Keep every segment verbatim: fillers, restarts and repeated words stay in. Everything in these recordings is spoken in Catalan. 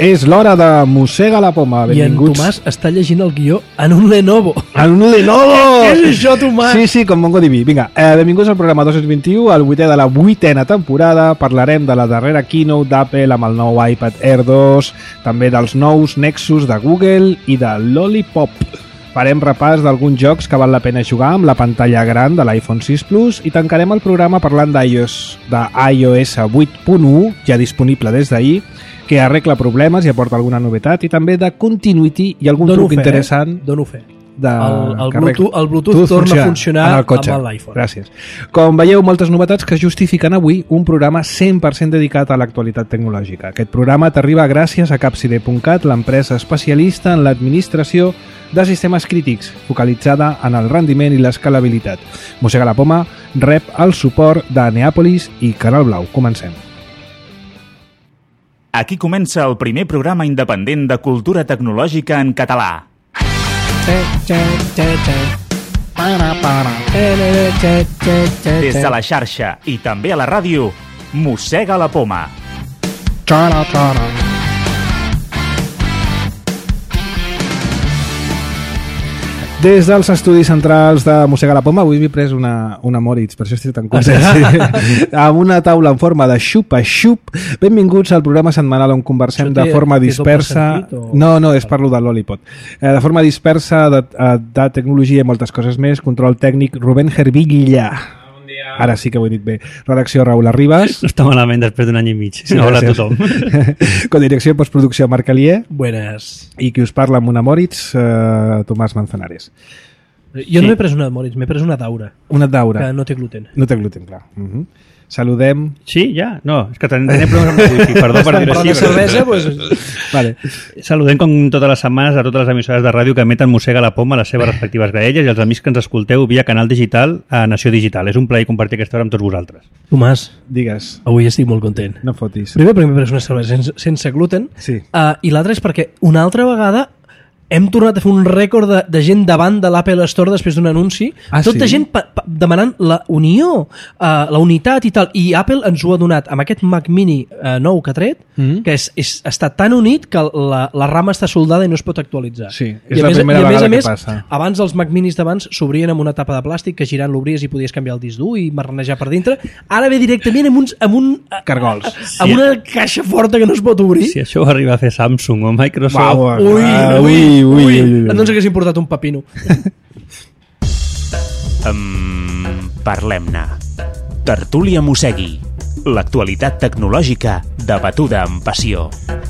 És l'hora de Mossega la Poma. Benvinguts. I en Tomàs està llegint el guió en un Lenovo. En un Lenovo! Què és això, Tomàs? Sí, sí, com MongoDB. Vinga, eh, benvinguts al programa dos cents vint-i-u, el vuitè de la vuitena temporada. Parlarem de la darrera keynote d'Apple amb el nou iPad Air dos, també dels nous Nexus de Google i de Lollipop. Farem repàs d'alguns jocs que val la pena jugar amb la pantalla gran de l'iPhone sis Plus i tancarem el programa parlant d'iOS de iOS vuit punt u, ja disponible des d'ahir, que arregla problemes i aporta alguna novetat, i també de Continuity i algun Dono truc fe, interessant. Eh? Dono fe. De... El, el, que Bluetooth, el Bluetooth Bluetooth torna a funcionar amb l'iPhone. Gràcies. Com veieu, moltes novetats que justifiquen avui un programa cent per cent dedicat a l'actualitat tecnològica. Aquest programa t'arriba gràcies a Capside punt cat, l'empresa especialista en l'administració de sistemes crítics, focalitzada en el rendiment i l'escalabilitat. Mossega la Poma rep el suport de Neàpolis i Canal Blau. Comencem. Aquí comença el primer programa independent de cultura tecnològica en català. Des de la xarxa i també a la ràdio, Mossega la Poma. Des dels estudis centrals de Mossega la Poma, avui m'he pres una, una Moritz, per això estic tan content. Sí. Amb una taula en forma de xupa-xup. Benvinguts al programa setmanal on conversem de forma dispersa... No, no, és parlo de Lollipop. De forma dispersa de, de tecnologia i moltes coses més. Control tècnic, Rubén Hervilla. Ara sí que ho he dit bé. Redacció, Raül Arribas. No està malament després d'un any i mig. Sí, hola a tothom. Codirecció i postproducció, Marc Alier. Buenas. I qui us parla amb una Moritz, eh, Tomàs Manzanares. Jo sí. No m'he pres una Moritz, m'he pres una Daura. Una Daura. Que no té gluten. No té gluten, clar. Uh -huh. Saludem. Sí, ja? No, és que tenim problemes amb el wifi, perdó per dir-ho així. Però de cervesa, pues... Vale. Saludem com totes les setmanes a totes les emissores de ràdio que emeten Mossega la Poma a les seves respectives graelles i els amics que ens escolteu via canal digital a Nació Digital. És un plaer compartir aquesta hora amb tots vosaltres. Tomàs, digues. Avui estic molt content. No fotis. Primer perquè m'he pres una cervesa sense, sense gluten, sí. uh, i l'altre és perquè una altra vegada hem tornat a fer un rècord de, de gent davant de l'Apple Store després d'un anunci, ah, tota sí? gent pa, pa, demanant la unió, uh, la unitat i tal, i Apple ens ho ha donat amb aquest Mac Mini uh, nou que ha tret, mm -hmm. que és, és, està tan unit que la, la rama està soldada i no es pot actualitzar. Sí, és I la més, primera i a vegada més, a que més, passa. Abans els Mac Minis d'abans s'obrien amb una tapa de plàstic que girant l'obries i podies canviar el disc dur i marranejar per dintre. Ara ve directament amb, uns, amb un... Cargols. Amb sí. Una caixa forta que no es pot obrir. Si això ho arriba a fer Samsung o Microsoft... Wow, ui, uh, ui, ui, ui, ui, ui. ui. No ens hagués importat un pepino. um, Parlem-ne. Tertúlia Mossegui. L'actualitat tecnològica debatuda amb passió.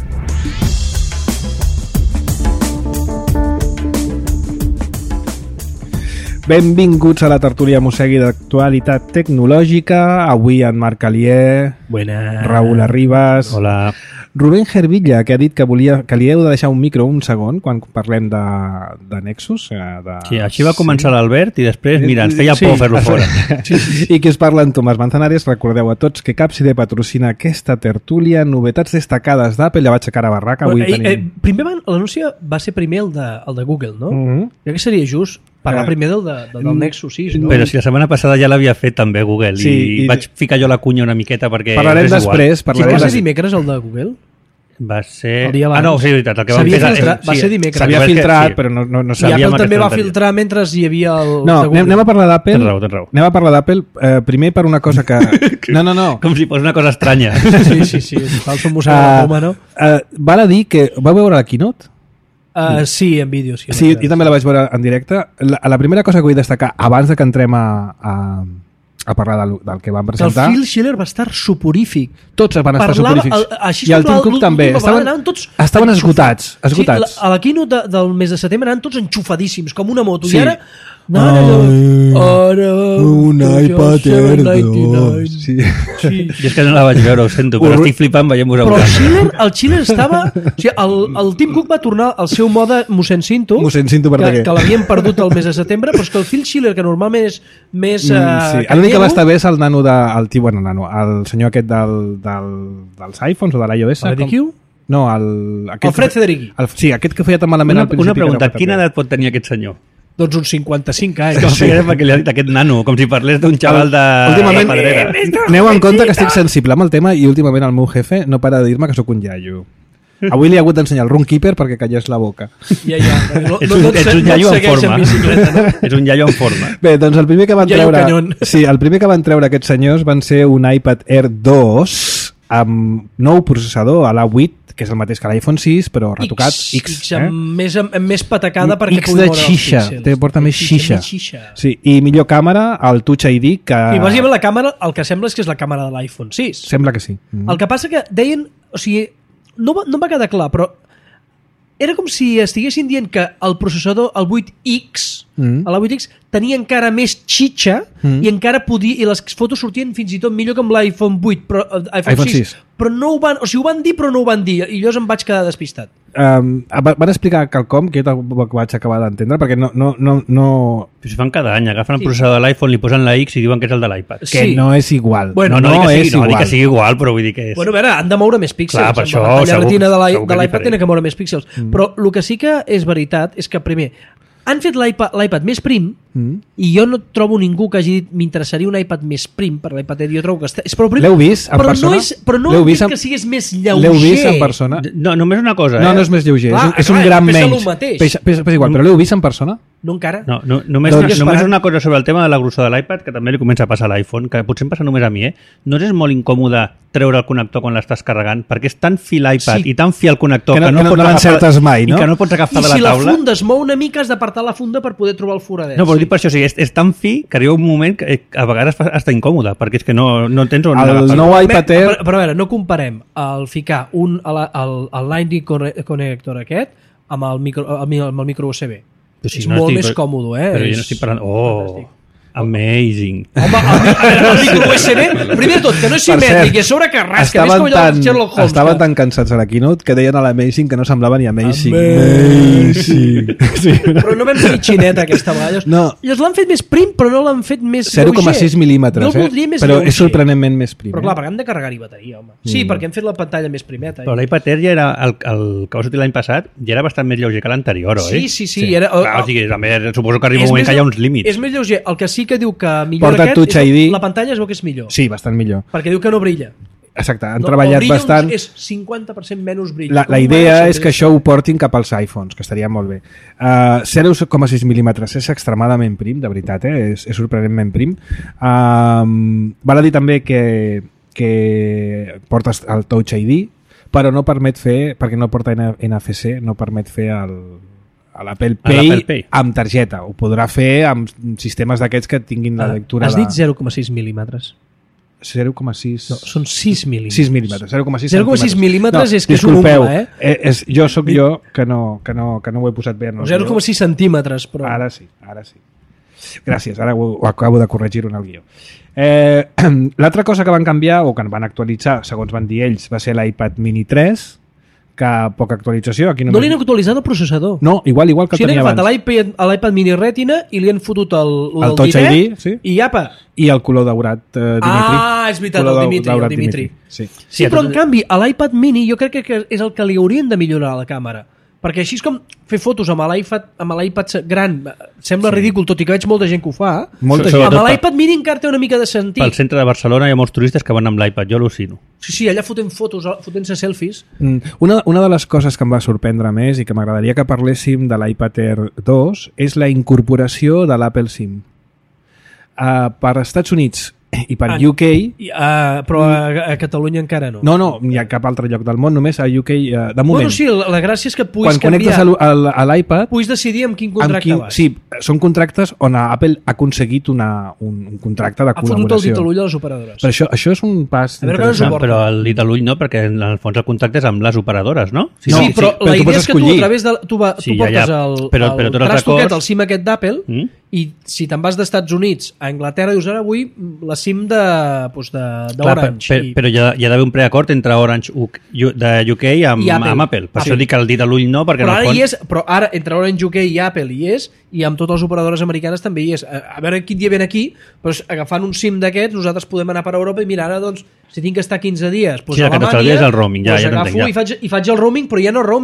Benvinguts a la tertúlia Mossegui d'actualitat tecnològica. Avui en Marc Alier, Buenas. Raül Arribas, Hola. Rubén Hervilla, que ha dit que, volia, que li heu de deixar un micro un segon quan parlem de, de Nexus. De... Sí, així va començar sí. l'Albert i després, mira, ens feia sí. por fer-lo fora. Sí. I qui us parla en Tomàs Manzanares. Recordeu a tots que Capside patrocina aquesta tertúlia. Novetats destacades d'Apple. Ja vaig a cara a barraca. Avui eh, tenim... eh, primer van, l'anunci va ser primer el de, el de Google, no? Uh -huh. Jo que seria just parlar primer del, de, del, del Nexus sis, no? Però si la setmana passada ja l'havia fet també Google sí, i, i vaig ficar jo la cunya una miqueta perquè... Parlarem després. Parlarem sí, va ser dimecres el de Google? Va ser... El dia abans. Ah, no, sí, és veritat. El que vam fer... Filtrat, sí, va ser dimecres. S'havia filtrat, sí. Però no, no, no sabíem. I Apple també va filtrar mentre hi havia el... No, anem, anem a parlar d'Apple. Tens raó, tens raó. Anem a parlar d'Apple eh, primer per una cosa que... No, no, no. Com si fos una cosa estranya. Sí, sí, sí. Falso Mossega uh, la Poma, no? Uh, val a dir que... Vau veure la keynote? Uh, sí, en vídeo, sí. Sí, jo també la vaig veure en directe. La, la primera cosa que vull destacar, abans de que entrem a, a, a parlar del, del que van presentar... El Phil Schiller va estar suporífic. Tots van estar Parlava, suporífics. El, així I el Tim Cook també. Estaven, tots estaven esgotats. esgotats. Sí, la, a la keynote de, del mes de setembre eren tots enxufadíssims, com una moto. Sí. I ara... No, no, no. Ara, un iPad Air dos. Sí. Sí. Jo és que no la vaig veure, ho sento, però estic flipant, veiem-vos a Però el Schiller, el Schiller estava... O sigui, el, el Tim Cook va tornar al seu mode mossèn Cinto, mossèn Cinto per que, que l'havien perdut el mes de setembre, però és que el Phil Schiller, que normalment és més... Mm, sí. Uh, L'únic que va estar bé és el nano, de, el, tio, bueno, nano, el senyor aquest del, del, dels iPhones o de l'iOS. El D Q? No, el... Aquest, el Fred Federighi. El, sí, aquest que feia tan malament una, al principi. Una pregunta, no quina edat pot tenir aquest senyor? Doncs uns cinquanta-cinc anys. Com sí. Perquè li ha dit aquest nano, com si parlés d'un xaval de... Últimament, de Pedrera. Aneu en compte que estic sensible amb el tema i últimament el meu jefe no para de dir-me que sóc un iaio. Avui li ha hagut d'ensenyar el Runkeeper perquè callés la boca. Ja, ja. No, ets no, un, no, ets un no iaio en segueix forma. en bicicleta, no? És un iaio en forma. Bé, doncs el primer que van Iaio treure... canyon. Sí, el primer que van treure aquests senyors van ser un iPad Air dos amb nou processador a l'A vuit, que és el mateix que l'iPhone sis, però retocat X. X, X amb, eh? més, amb, amb més patacada perquè X pugui de moure els xixa, píxels. té, porta més xixa. Més xixa. Sí, i millor càmera, el Touch I D, que... I bàsicament la càmera, el que sembla és que és la càmera de l'iPhone sis. Sembla que sí. Mm. El que passa que deien, o sigui, no, va, no em va quedar clar, però era com si estiguessin dient que el processador, el vuit X, mm. l'A vuit X, tenia encara més xitxa mm. i encara podia, i les fotos sortien fins i tot millor que amb l'iPhone vuit, però, uh, iPhone, iPhone sis, sis. Però no ho van, o sigui, ho van dir però no ho van dir, i llavors em vaig quedar despistat. Um, van explicar quelcom que jo tampoc vaig acabar d'entendre, perquè no... no, no, no... Però si fan cada any, agafen el Sí. processador de l'iPhone, li posen la X i diuen que és el de l'iPad. Que Sí. no és igual. Bueno, no, no, no dic que és sigui, no, igual. dic que sigui igual, però vull dir que és... Bueno, a veure, han de moure més píxels. Clar, per Amb això, la pantalla segur- retina de l'i- segur que de és l'iPad diferent. tenen que moure més píxels. Mm. Però el que sí que és veritat és que, primer, han fet l'iPad l'iPad més prim Mm. i jo no trobo ningú que hagi dit m'interessaria un iPad més prim per l'iPad Air. Jo trobo que està... és prou prim. L'heu vist en però persona? No és, però no L'heu hem vist dit en- que sigués més lleuger. L'heu vist en persona? No, només una cosa, No, eh? no és més lleuger, Clar, és, un- és un clar, gran pesa menys. lo mateix. Pesa, pesa, pesa igual, però l'heu vist en persona? No encara? No, no, només, Doncs- només una cosa sobre el tema de la grossor de l'iPad, que també li comença a passar a l'iPhone, que potser em passa només a mi, eh? No és molt incòmode treure el connector quan l'estàs carregant, perquè és tan fi l'iPad Sí. i tan fi el connector Que no- que no- pots no agafar- l'encertes mai, no? I que no pots agafar I de si la la taula. funda es mou una mica has d'apartar la funda per poder trobar el foradet. No, però dir per això, o sigui, és, és tan fi que arriba un moment que eh, a vegades fa està incòmode, perquè és que no, no tens on El agafar. nou Bé, iPad Air... Però, però a veure, no comparem el ficar un, el, el, el Lightning conne- connector aquest amb el micro, amb el, amb el micro U S B. Però si és no molt estic- més còmode, eh? Però jo És no estic parlant... Oh, fantàstic. amazing. Home, el, el, el micro U S B, primer de tot, que no és Per simètric, cert, i a sobre que rasca, és estaven com allò tan, del Sherlock Holmes. estaven que- tan cansats a la keynote que deien a l'Amazing que no semblava ni Amazing. Amazing. Amazing. Sí. Però no vam fer xineta aquesta vegada. Llavors, No. llavors l'han fet més prim, però no l'han fet més zero coma sis lleuger. mil·límetres, Jo el eh? voldria més Però lleuger. és sorprenentment més prim. Però clar, eh? perquè hem de carregar-hi bateria, home. Sí, Mm. perquè hem fet la pantalla més primeta. Però l'iPad Air ja era el, el que va sortir l'any passat, ja era bastant més lleuger que l'anterior, oi? Sí, sí, sí. Era, Clar, o sigui, també suposo que arriba és un moment més- que hi ha uns límits. És més lleuger. El que sí que diu que millora Porta aquest Touch és I D. la pantalla es veu que és millor. Sí, bastant millor. Perquè diu que no brilla. Exacte, han no, treballat el brilla bastant... És cinquanta per cent menys brillo. La, Com la idea mereixen, és que això ho portin cap als iPhones, que estaria molt bé. Uh, zero coma sis mil·límetres és extremadament prim, de veritat, eh? és, és sorprenentment prim. Uh, val a dir també que, que portes el Touch I D, però no permet fer, perquè no porta N F C, no permet fer el, a l'Apple A Pay, l'Apple Pay. amb targeta. Ho podrà fer amb sistemes d'aquests que tinguin la lectura Has de... dit zero coma sis mil·límetres. zero coma sis... No, són sis mil·límetres. sis mil·límetres, zero coma sis zero coma sis mil·límetres és que és un disculpeu, ungla, eh? eh? És, jo sóc jo que no, que, no, que no ho he posat bé. No, zero coma sis centímetres, però... Ara sí, ara sí. Gràcies, ara ho, ho acabo de corregir en el guió. Eh, L'altra cosa que van canviar, o que van actualitzar, segons van dir ells, va ser l'iPad mini tres, que poca actualització. Aquí No li han actualitzat el processador. No, igual, igual que O el sigui, tenia han agafat abans. l'iPad a l'iPad mini Retina i li han fotut el, el, El Touch I D, sí. i apa. I el color daurat, eh, Dimitri. Ah, és veritat, Color el dau- Dimitri, daurat el Dimitri. Sí. Sí, però en canvi, a l'iPad mini jo crec que és el que li haurien de millorar a la càmera. Perquè així és com fer fotos amb l'iPad amb l'iPad gran sembla sí. ridícul, tot i que veig molta gent que ho fa. Molta So- gent. Amb Sobretot l'iPad mini encara té una mica de sentit. Pel centre de Barcelona hi ha molts turistes que van amb l'iPad, jo al·lucino. Sí, sí, allà fotent fotos, fotent-se selfies. Mm, Una, una de les coses que em va sorprendre més i que m'agradaria que parléssim de l'iPad Air dos és la incorporació de l'Apple SIM. Uh, per Estats Units i per Ah, U K... I, uh, però a, a Catalunya encara no. No, no, ni a cap altre lloc del món, només a U K, uh, de moment. Bueno, sí, la, la gràcia és que puguis Quan connectes canviar, a l- a l- a l'iPad, puguis decidir amb quin amb contracte quin, vas. sí, són contractes on Apple ha aconseguit una, un, un contracte de Ha fotut el dit a col·laboració. l'ull a les operadores. Però això, això és un pas A veure que no ens ho interessant. porta. Però el dit a l'ull no, perquè en el fons el contacte és amb les operadores, no? Sí, No, sí, però sí, però la tu idea pots és que tu a escollir. través de... Tu, va, Sí, tu ja, ja. portes el, Però- el però tu l'altre trastoquet, cos- el SIM aquest d'Apple, Mm? i si te'n vas d'Estats Units a Anglaterra, dius ara vull la SIM de, doncs de, Clar, d'Orange. per, per, però hi ha, hi ha d'haver un preacord entre Orange U- U- de U K amb, I Apple. amb Apple. Per Ah, això sí. dic que el dit a l'ull no, perquè però en el ara fons... hi és, però ara entre Orange U K i Apple hi és, i amb totes les operadores americanes també hi és. A, a veure quin dia ven aquí, però agafant un SIM d'aquests nosaltres podem anar per Europa i mira, ara doncs, si tinc que estar quinze dies doncs Sí, el a que Alemanya, t'estalvies és el roaming, ja, doncs ja agafo t'entenc, ja. i faig, i faig el roaming, però ja no roaming,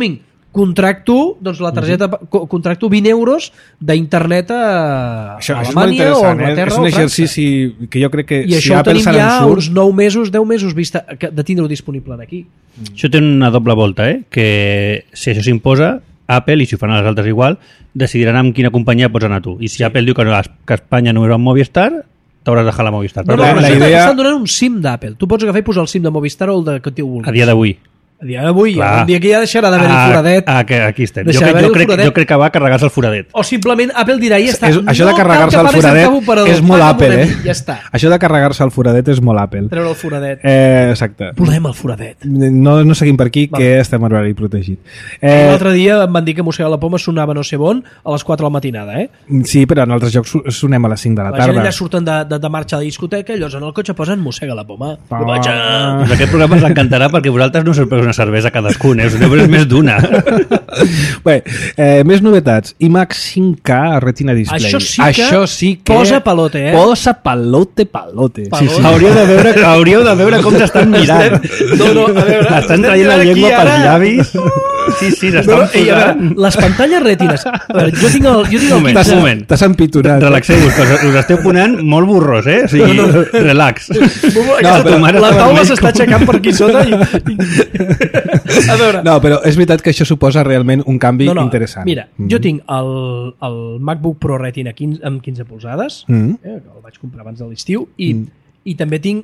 contracto doncs la targeta, co- contracto vint euros d'internet a, Això, a això és molt Alemanya o a interessant, eh? Anglaterra És o un a França. exercici que jo crec que I si això ho Apple tenim se ja n'en uns surt... nou mesos, deu mesos vista que- de tindre-ho disponible aquí. Això té una doble volta, eh? Que si això s'imposa, Apple, i si ho fan a les altres igual, decidiran amb quina companyia pots anar tu. I si sí. Apple diu que, no, que a Espanya no hi haurà Movistar, t'hauràs de dejar la Movistar. No, Però no, la- però la la idea- estan donant un SIM d'Apple. Tu pots agafar i posar el SIM de Movistar o el de que t'ho vulguis. a dia d'avui. A dia d'avui, Clar. un dia que ja deixarà d'haver-hi Ah, foradet. ah, que aquí estem. Jo, Deixarà crec, jo, d'haver-hi el crec, foradet. jo crec que va a carregar-se el foradet. O simplement Apple dirà, ja està. És, això de no carregar-se cal el que paguis foradet cap operador, és molt paga'm Apple, una eh? mi, Ja està. Això de carregar-se el foradet és molt Apple. Treure el foradet. Eh, exacte. Volem el foradet. No, no seguim per aquí, Va. que estem a horari protegit. Eh... Eh, L'altre dia em van dir que Mossega la Poma sonava no sé on a les quatre de la matinada, eh? sí, però en altres jocs sonem a les cinc de la La gent tarda. allà surten de, de, de marxa a la discoteca i llavors en el cotxe posen Mossega la Poma. Ah. Ho vaig a... Doncs aquest programa ens encantarà perquè vosaltres no us preneu una cervesa cadascun, eh? Us n'heu pres més d'una. Bé, eh, més novetats. iMac cinc K Retina Display. Això sí que Això sí que posa palote, eh? Posa palote, palote. Palote. Sí, sí. Hauríeu de veure, hauríeu de veure com s'estan mirant. No, no, a veure, Estan estem traient la mirant llengua aquí pels ara. llavis. Sí, sí, No, s'estan no, ei, a veure, posant. les pantalles rètines. A veure, jo tinc el, jo tinc el Un moment, quinze. un moment. T'has empiturat. Relaxeu-vos, que us, us esteu ponent molt burros, eh? O sigui, No, no. relax. No, però mare la estava taula vermell s'està com- aixecant per aquí sota i... A veure... No, però és veritat que això suposa realment un canvi no, no, interessant. Mira, Mm. jo tinc el, el MacBook Pro Retina quinze, amb quinze polzades, Mm. eh, que el vaig comprar abans de l'estiu, i, mm. i també tinc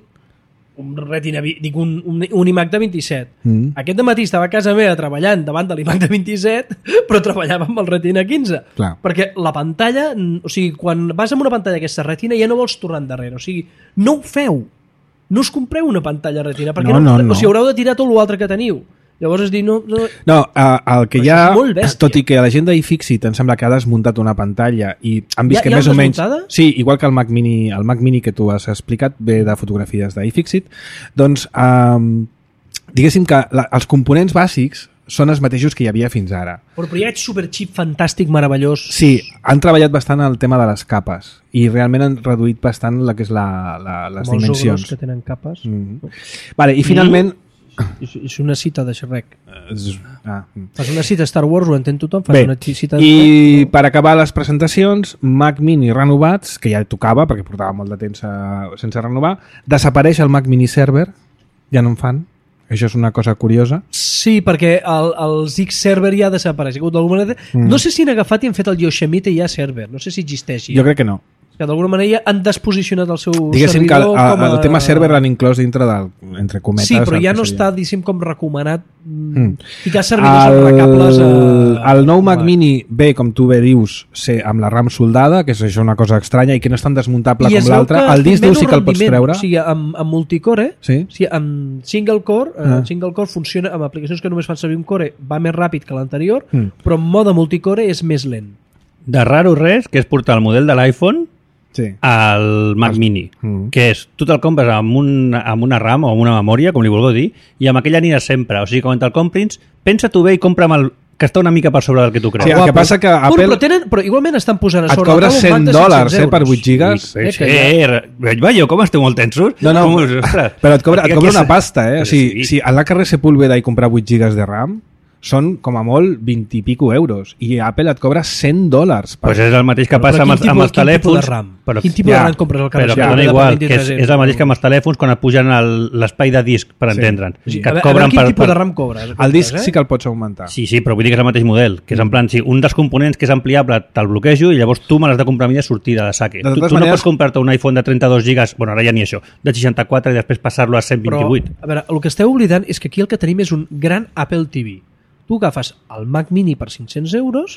un Retina, vi- dic un, un, un iMac de vint-i-set. Mm. Aquest matí estava a casa meva treballant davant de l'iMac de vint-i-set, però treballava amb el Retina quinze. Clar. Perquè la pantalla, o sigui, quan vas amb una pantalla aquesta Retina ja no vols tornar endarrere. O sigui, no ho feu. No us compreu una pantalla Retina, perquè No, no, no, no. O sigui, haureu de tirar tot l'altre que teniu. Llavors es diu, no, no, No, eh, el que Però hi ha, això és molt bèstia. tot i que a la gent d'iFixit em sembla que ha desmuntat una pantalla i han vist Ja- que ja més o menys... desmuntada? Sí, igual que el Mac Mini, el Mac Mini que tu has explicat ve de fotografies d'iFixit, doncs eh, diguéssim que la, els components bàsics són els mateixos que hi havia fins ara. Però, però hi ha superxip fantàstic, meravellós. Sí, han treballat bastant el tema de les capes i realment han reduït bastant la que és la, la, les Com els dimensions. ogros que tenen capes. Mm. Vale, i finalment... És, és una cita de Shrek. Mm. Ah, mm. Fas una cita a Star Wars, ho entén tothom, fas Bé, una cita... i per acabar les presentacions, Mac Mini renovats, que ja tocava, perquè portava molt de temps a, sense renovar, desapareix el Mac Mini Server, ja no en fan, això és una cosa curiosa. Sí, perquè el, els X Server ja ha desaparegut d'alguna manera. Mm. No sé si han agafat i han fet el Yosemite ja server, no sé si existeix. Jo crec que no. Que d'alguna manera ja han desposicionat el seu Diguéssim que el, servidor el, com a... el tema server l'han inclòs dintre del, entre cometes. Sí, però el ja que no seria. està, diguéssim, com recomanat mm. Mm. ficar servidors remarcables a... El nou Mac Vale. Mini ve, com tu bé dius, ser amb la RAM soldada, que és això una cosa estranya i que no és tan desmuntable I es com veu l'altre. que El disc té dur sí menys que el pots rendiment, treure. O sigui, amb, amb multicore, Sí? o sigui, amb single core, eh, Ah. single core funciona amb aplicacions que només fan servir un core, va més ràpid que l'anterior, Mm. però en mode multicore és més lent. De raro res, que és portar el model de l'iPhone Sí. al Mac Mini, Mm. que és, tu te'l compres amb, un, amb una RAM o amb una memòria, com li vulgueu dir, i amb aquella aniràs sempre. O sigui, quan te'l compris, pensa tu bé i compra'm el que està una mica per sobre del que tu creus. Sí, el que passa que Però, Apple però, tenen, però igualment estan posant a et sobre cobra el taula un cent Mac de dòlars cinc-cents eh, per euros. vuit gigas. Eh, Eh, que eh, veieu com esteu molt tensos? No, no, Com, ostres. però et cobra, et Aquí- cobra aquí- una pasta, eh? O sigui, Sí. si anar al carrer Sepúlveda i comprar vuit gigas de RAM són com a molt vint i pico euros i Apple et cobra cent dòlars. Per... Pues és el mateix que Però passa amb quin els, tipus- amb els quin tipus de telèfons. RAM? Però, Quin tipus ja, de RAM compres al carrer? però que Ja, dona de igual, vint-i-tres que és, euros. és el mateix que amb els telèfons quan et pugen el- l'espai de disc, per Sí. entendre'n. Sí, Que a et veure, a cobren veure quin per, tipus per... de RAM cobres. El disc eh? sí que el pots augmentar. Sí, sí, però vull dir que és el mateix model, que és Mm. en plan, si un dels components que és ampliable te'l bloquejo i llavors tu me l'has de comprar a mi de sortida de saque. De Tu, totes tu no maneres- pots comprar-te un iPhone de trenta-dos gigas, bueno, ara ja ni això, de seixanta-quatre i després passar-lo a cent vint-i-vuit. Però, a veure, el que esteu oblidant és que aquí el que tenim és un gran Apple T V. Tu agafes el Mac Mini per cinc-cents euros,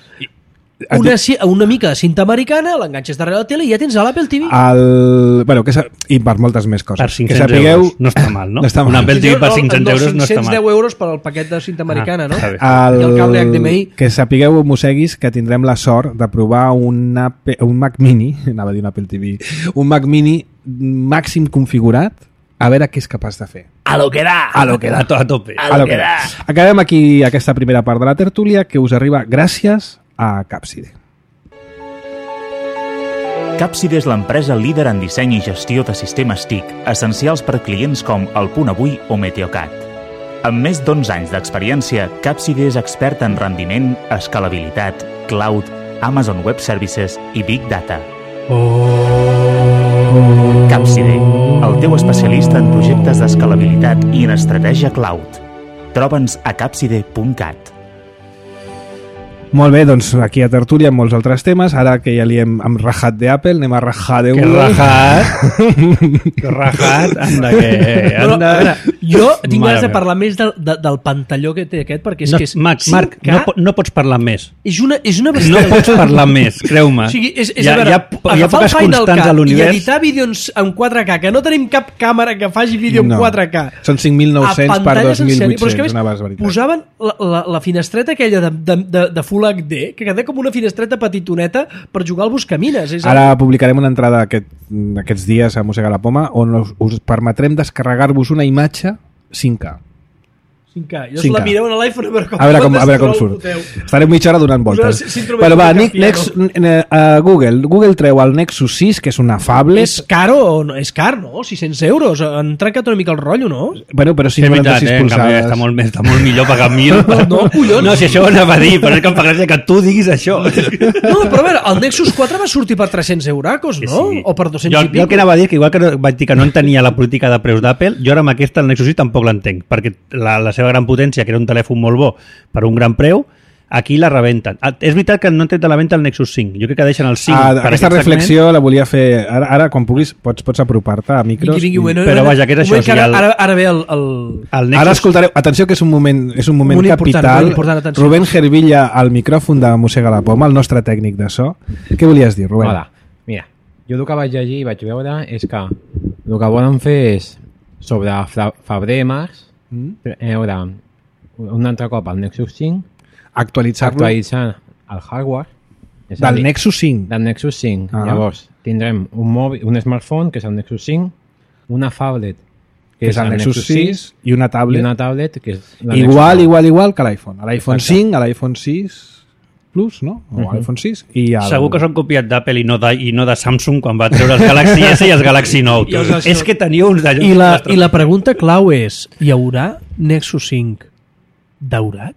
una, ci- una mica de cinta americana, l'enganxes darrere la tele i ja tens l'Apple T V. El... Bueno, que sa... I per moltes més coses. Per que cinc-cents sapigueu... euros. No està mal, no? No està mal. Un Apple T V per No, cinc-cents no, euros no està cinc-cents deu mal. euros per al paquet de cinta americana, Ah, no? està bé. El... I el cable H D M I. Que sapigueu, mosseguis, que tindrem la sort de provar un, Apple... un Mac Mini, anava a dir un Apple T V, un Mac Mini màxim configurat, a veure què és capaç de fer. A lo que da! A lo que da. A, to, a tope. A lo que da. Acabem aquí aquesta primera part de la tertúlia que us arriba gràcies a Capside. Capside és l'empresa líder en disseny i gestió de sistemes T I C, essencials per clients com El Punt Avui o Meteocat. Amb més d'onze anys d'experiència, Capside és expert en rendiment, escalabilitat, cloud, Amazon Web Services i Big Data. Oh. Capside, el teu especialista en projectes d'escalabilitat i en estratègia cloud. Troba'ns a capside punt cat. Molt bé, doncs aquí a Tertúlia amb molts altres temes. Ara que ja li hem, hem rajat d'Apple, anem a rajar de Google. Que rajat! Que rajat! Anda, que... Però, Anda. a veure, jo tinc Mare ganes de meva. parlar més del, de, del pantalló que té aquest, perquè és No, que és Marc, Marc, cinc K, no, po- no pots parlar més. és una, és una No bestialitat. pots parlar més, creu-me. O sigui, és, és hi ha, a veure, hi ha, hi ha agafar poques el Final constants a Cut i l'univers. editar vídeos en quatre K, que no tenim cap càmera que faci vídeo en No. quatre K. Són cinc mil nou-cents A per pantalles en dos mil sèrie, però és que vuit-cents, a més, una base veritat. posaven la, la, la finestreta aquella de, de, de, de Full H D, que queda com una finestreta petitoneta per jugar al Buscamines. És Ara publicarem una entrada aquest, aquests dies a Mossegar la Poma on us, us permetrem descarregar-vos una imatge cinc K. cinc K. Llavors cinc K. la mireu en l'iPhone a veure com, A veure com, a veure com quantes surt. foteu. Estarem mitja hora donant voltes. Posarà síndrome Però va, de Nick, Nex, uh, Google. Google treu el Nexus sis, que és una phablet. És caro o no? És car, no? sis cents euros. Han trencat una mica el rotllo, no? Bueno, però Sí, és veritat, cinquanta-sis eh? En canvi, polzades. està molt, més, està molt millor pagar mil. No, collons. No, si això ho anava a dir, però és que em fa gràcia que tu diguis això. No, però a veure, el Nexus quatre va sortir per tres-cents euracos, no? Sí. O per dos-cents jo, i pico. jo el que anava a dir, que igual que no, vaig dir que no entenia la política de preus d'Apple, jo ara amb aquesta, el Nexus sis, tampoc l'entenc, perquè la, la seva gran potència, que era un telèfon molt bo per un gran preu, aquí la rebenten. Ah, és veritat que no han tret de la venda el Nexus cinc. Jo crec que deixen el cinc Ah, per aquesta aquest reflexió la volia fer... Ara, ara quan puguis, pots, pots apropar-te a micros. Vingui, vingui, i- bueno, Però bueno, vaja, que és un això, moment o sigui, ara, el- ara, ara ve el... el... El Ara Nexus... escoltareu... Atenció, que és un moment, és un moment Molt important, capital. molt important, atenció. Rubén Gervilla, al micròfon de Mossega la Poma, el nostre tècnic de so. Què volies dir, Rubén? Hola, mira, jo el que vaig llegir i vaig veure és que el que volen fer és sobre fra- febrer març Mm? veure un altre cop el Nexus cinc Actualitzar-lo actualitzant el hardware és a del dir, Nexus cinc. del Nexus cinc. Ah. Llavors tindrem un, mòbil, un smartphone que és el Nexus cinc, una phablet que és el Nexus sis i una i tablet. una tablet que és la Igual, Nexus igual, igual que l'iPhone. A l'iPhone Exacte. cinc, a l'iPhone sis Plus, no? O Mhm. iPhone sis. I el... Segur que s'han copiat d'Apple i, no de, i no de Samsung quan va treure els Galaxy S i els Galaxy Note. I els Galaxy És Note. que teniu uns d'allò... I la, I la pregunta clau és, hi haurà Nexus cinc daurat?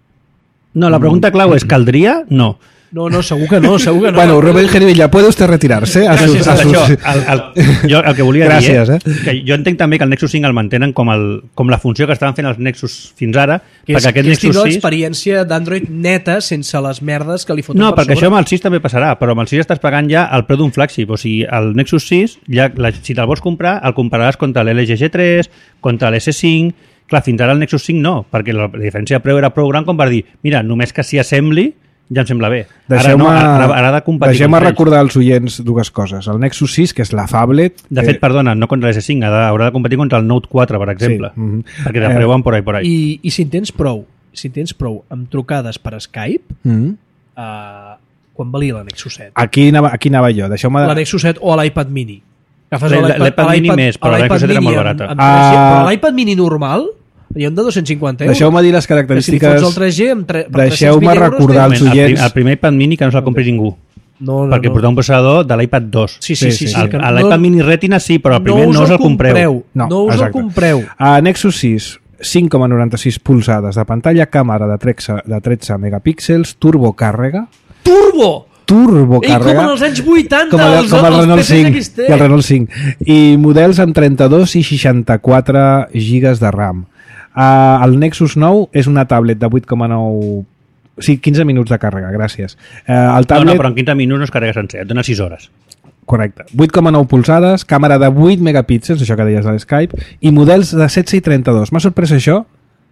No, la pregunta clau és, caldria? No. No, no, segur que no, segur que no. Bueno, Rubén Gervilla, ¿puede usted retirarse? A sus, Gràcies a a sus... això. El, el, jo el que volia Gràcies, dir, eh? eh? que jo entenc també que el Nexus cinc el mantenen com, el, com la funció que estaven fent els Nexus fins ara, que és, perquè aquest que és Nexus tindre sis... l'experiència d'Android neta sense les merdes que li foten No, per perquè això sobre. amb el sis també passarà, però amb el sis estàs pagant ja el preu d'un flagship, o sigui, el Nexus sis, ja, la, si te'l vols comprar, el compararàs contra l'L G G tres, contra l'S cinc... Clar, fins ara el Nexus cinc no, perquè la, la diferència de preu era prou gran com per dir, mira, només que s'hi assembli ja em sembla bé. Ara Deixeu-me no, ara, ara ha de competir deixeu contra ells. recordar als oients dues coses. El Nexus sis, que és la phablet... De fet, perdona, no contra l'S cinc, ha de, haurà de competir contra el Note quatre, per exemple, Sí, mhm. perquè de preu van por ahí, por ahí. I, i si en tens prou, si en tens prou amb trucades per Skype, Mm. uh, quan valia la Nexus set? Aquí, anava, aquí anava jo. Deixeu-me... La Nexus set o l'iPad mini? Agafes L- l'iPad mini més, però la Nexus set era molt barata. Amb, amb Ah. tres G, però l'iPad mini normal hi ha un de dos-cents cinquanta euros. Deixeu-me dir les Que si li característiques... fots el tres G amb tre, per Deixeu-me tres-cents mil euros, recordar té- als el, prim- oients- el primer iPad mini que no se la compri ningú, No, no, perquè no. portava un processador de l'iPad dos. Sí, sí, sí. sí, El- que L'iPad mini Retina sí, però el primer no, us el compreu. No, no us el exacte. compreu. A Nexus sis, cinc coma noranta-sis polzades de pantalla, càmera de tretze, de tretze megapíxels, turbocàrrega, Turbo! Ei, turbocàrrega... com en els anys vuitanta, com el, els, com el els Renault P Cs cinc X T. i el Renault cinc i models amb trenta-dos i seixanta-quatre gigas de RAM. Uh, el Nexus nou és una tablet de vuit coma nou... Sí, quinze minuts de càrrega, gràcies. Uh, el No, tablet... no, però en quinze minuts no es carrega sencer, et dona sis hores. Correcte. vuit coma nou polzades, càmera de vuit megapíxels, això que deies de l'Skype, i models de setze i trenta-dos. M'ha sorprès això?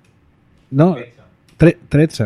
No? Tre tretze.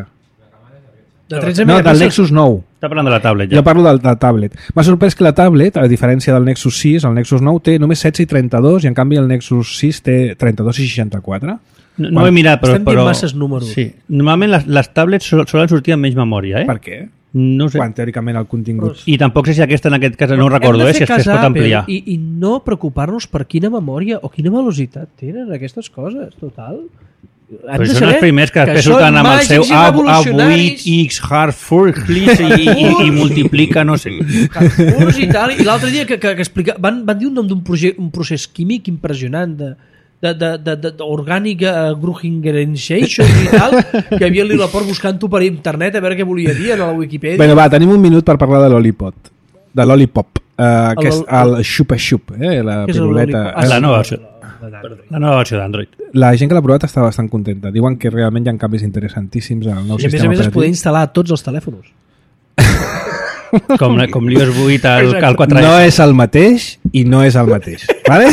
De tretze No, del megapíxels. Nexus nou. Està parlant de la tablet, ja. Jo parlo del, del tablet. M'ha sorprès que la tablet, a diferència del Nexus sis, el Nexus nou té només setze i trenta-dos i en canvi el Nexus sis té trenta-dos i seixanta-quatre. No, no ho he mirat, però... Estem dient però... masses números. Sí. Normalment les, les tablets sol- solen sortir amb menys memòria, eh? Per què? No ho sé. Quan teòricament el contingut... I tampoc sé si aquesta en aquest cas no ho Hem recordo, de eh? fer Si es, que es cas a pot Apple ampliar. I, i no preocupar-nos per quina memòria o quina velocitat tenen aquestes coses, total. Hem Però de són saber els primers que després són surten amb el seu màgics i A revolucionaris. vuit X hard forklift i, i, i multiplica, no sé. Carrefours i tal, i l'altre dia que, que, que explica, van, van dir un nom d'un proje- un procés químic impressionant de, de, de, de, de, d'orgànic uh, Gruhingerensation i tal, que havia el Lillaport buscant-ho per internet a veure què volia dir a la Wikipedia. Bueno, va, tenim un minut per parlar de l'Olipop. De l'Olipop. Uh, que és el xupa-xup, eh? La piruleta. Ah, la nova versió. La nova versió d'Android. La gent que l'ha provat està bastant contenta. Diuen que realment hi ha canvis interessantíssims al nou I a més sistema a més es operatiu. podia instal·lar a tots els telèfons. Com, com l'iOS vuit al, al quatre S. No és el mateix i no és el mateix. ¿Vale?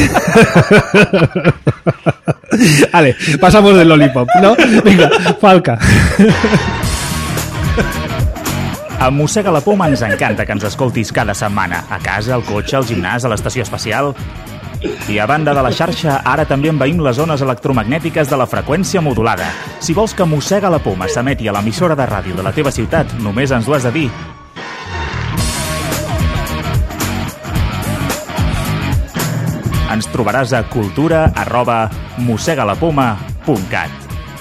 Vale, pasamos del Lollipop, ¿no? Vinga, Falca. A Mossega la Poma ens encanta que ens escoltis cada setmana. A casa, al cotxe, al gimnàs, a l'estació espacial. I a banda de la xarxa, ara també envaïm les zones electromagnètiques de la freqüència modulada. Si vols que Mossega la Poma s'emeti a l'emissora de ràdio de la teva ciutat, només ens ho has de dir. Ens trobaràs a cultura arroba mossegalapoma punt cat.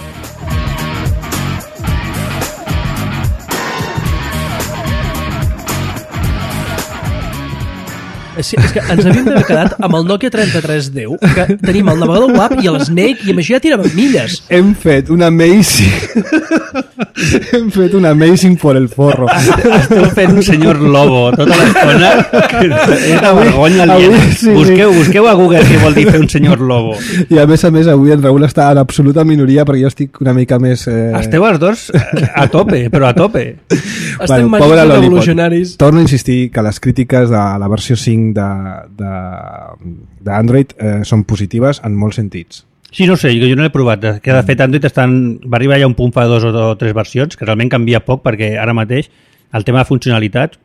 Sí, és que ens havíem d'haver quedat amb el Nokia trenta-tres deu, que tenim el navegador web i el Snake, i amb això ja tiràvem milles. Hem fet una amazing... Hem fet una amazing por el forro. Esteu fent un senyor Lobo tota l'estona. És una vergonya alien. Sí, busqueu, sí. busqueu a Google què vol dir fer un senyor Lobo. I a més a més avui en Raül està en absoluta minoria perquè jo estic una mica més... Eh... Esteu els dos a tope, però a tope. Estem Bueno, bueno, pobre màgics Lollipop. revolucionaris. Torno a insistir que les crítiques de la versió cinc d'Android eh, són positives en molts sentits. Sí, no sé, jo, jo no l'he provat. Que de fet Android estan, va arribar ja a un punt fa dos o tres versions, que realment canvia poc perquè ara mateix el tema de funcionalitat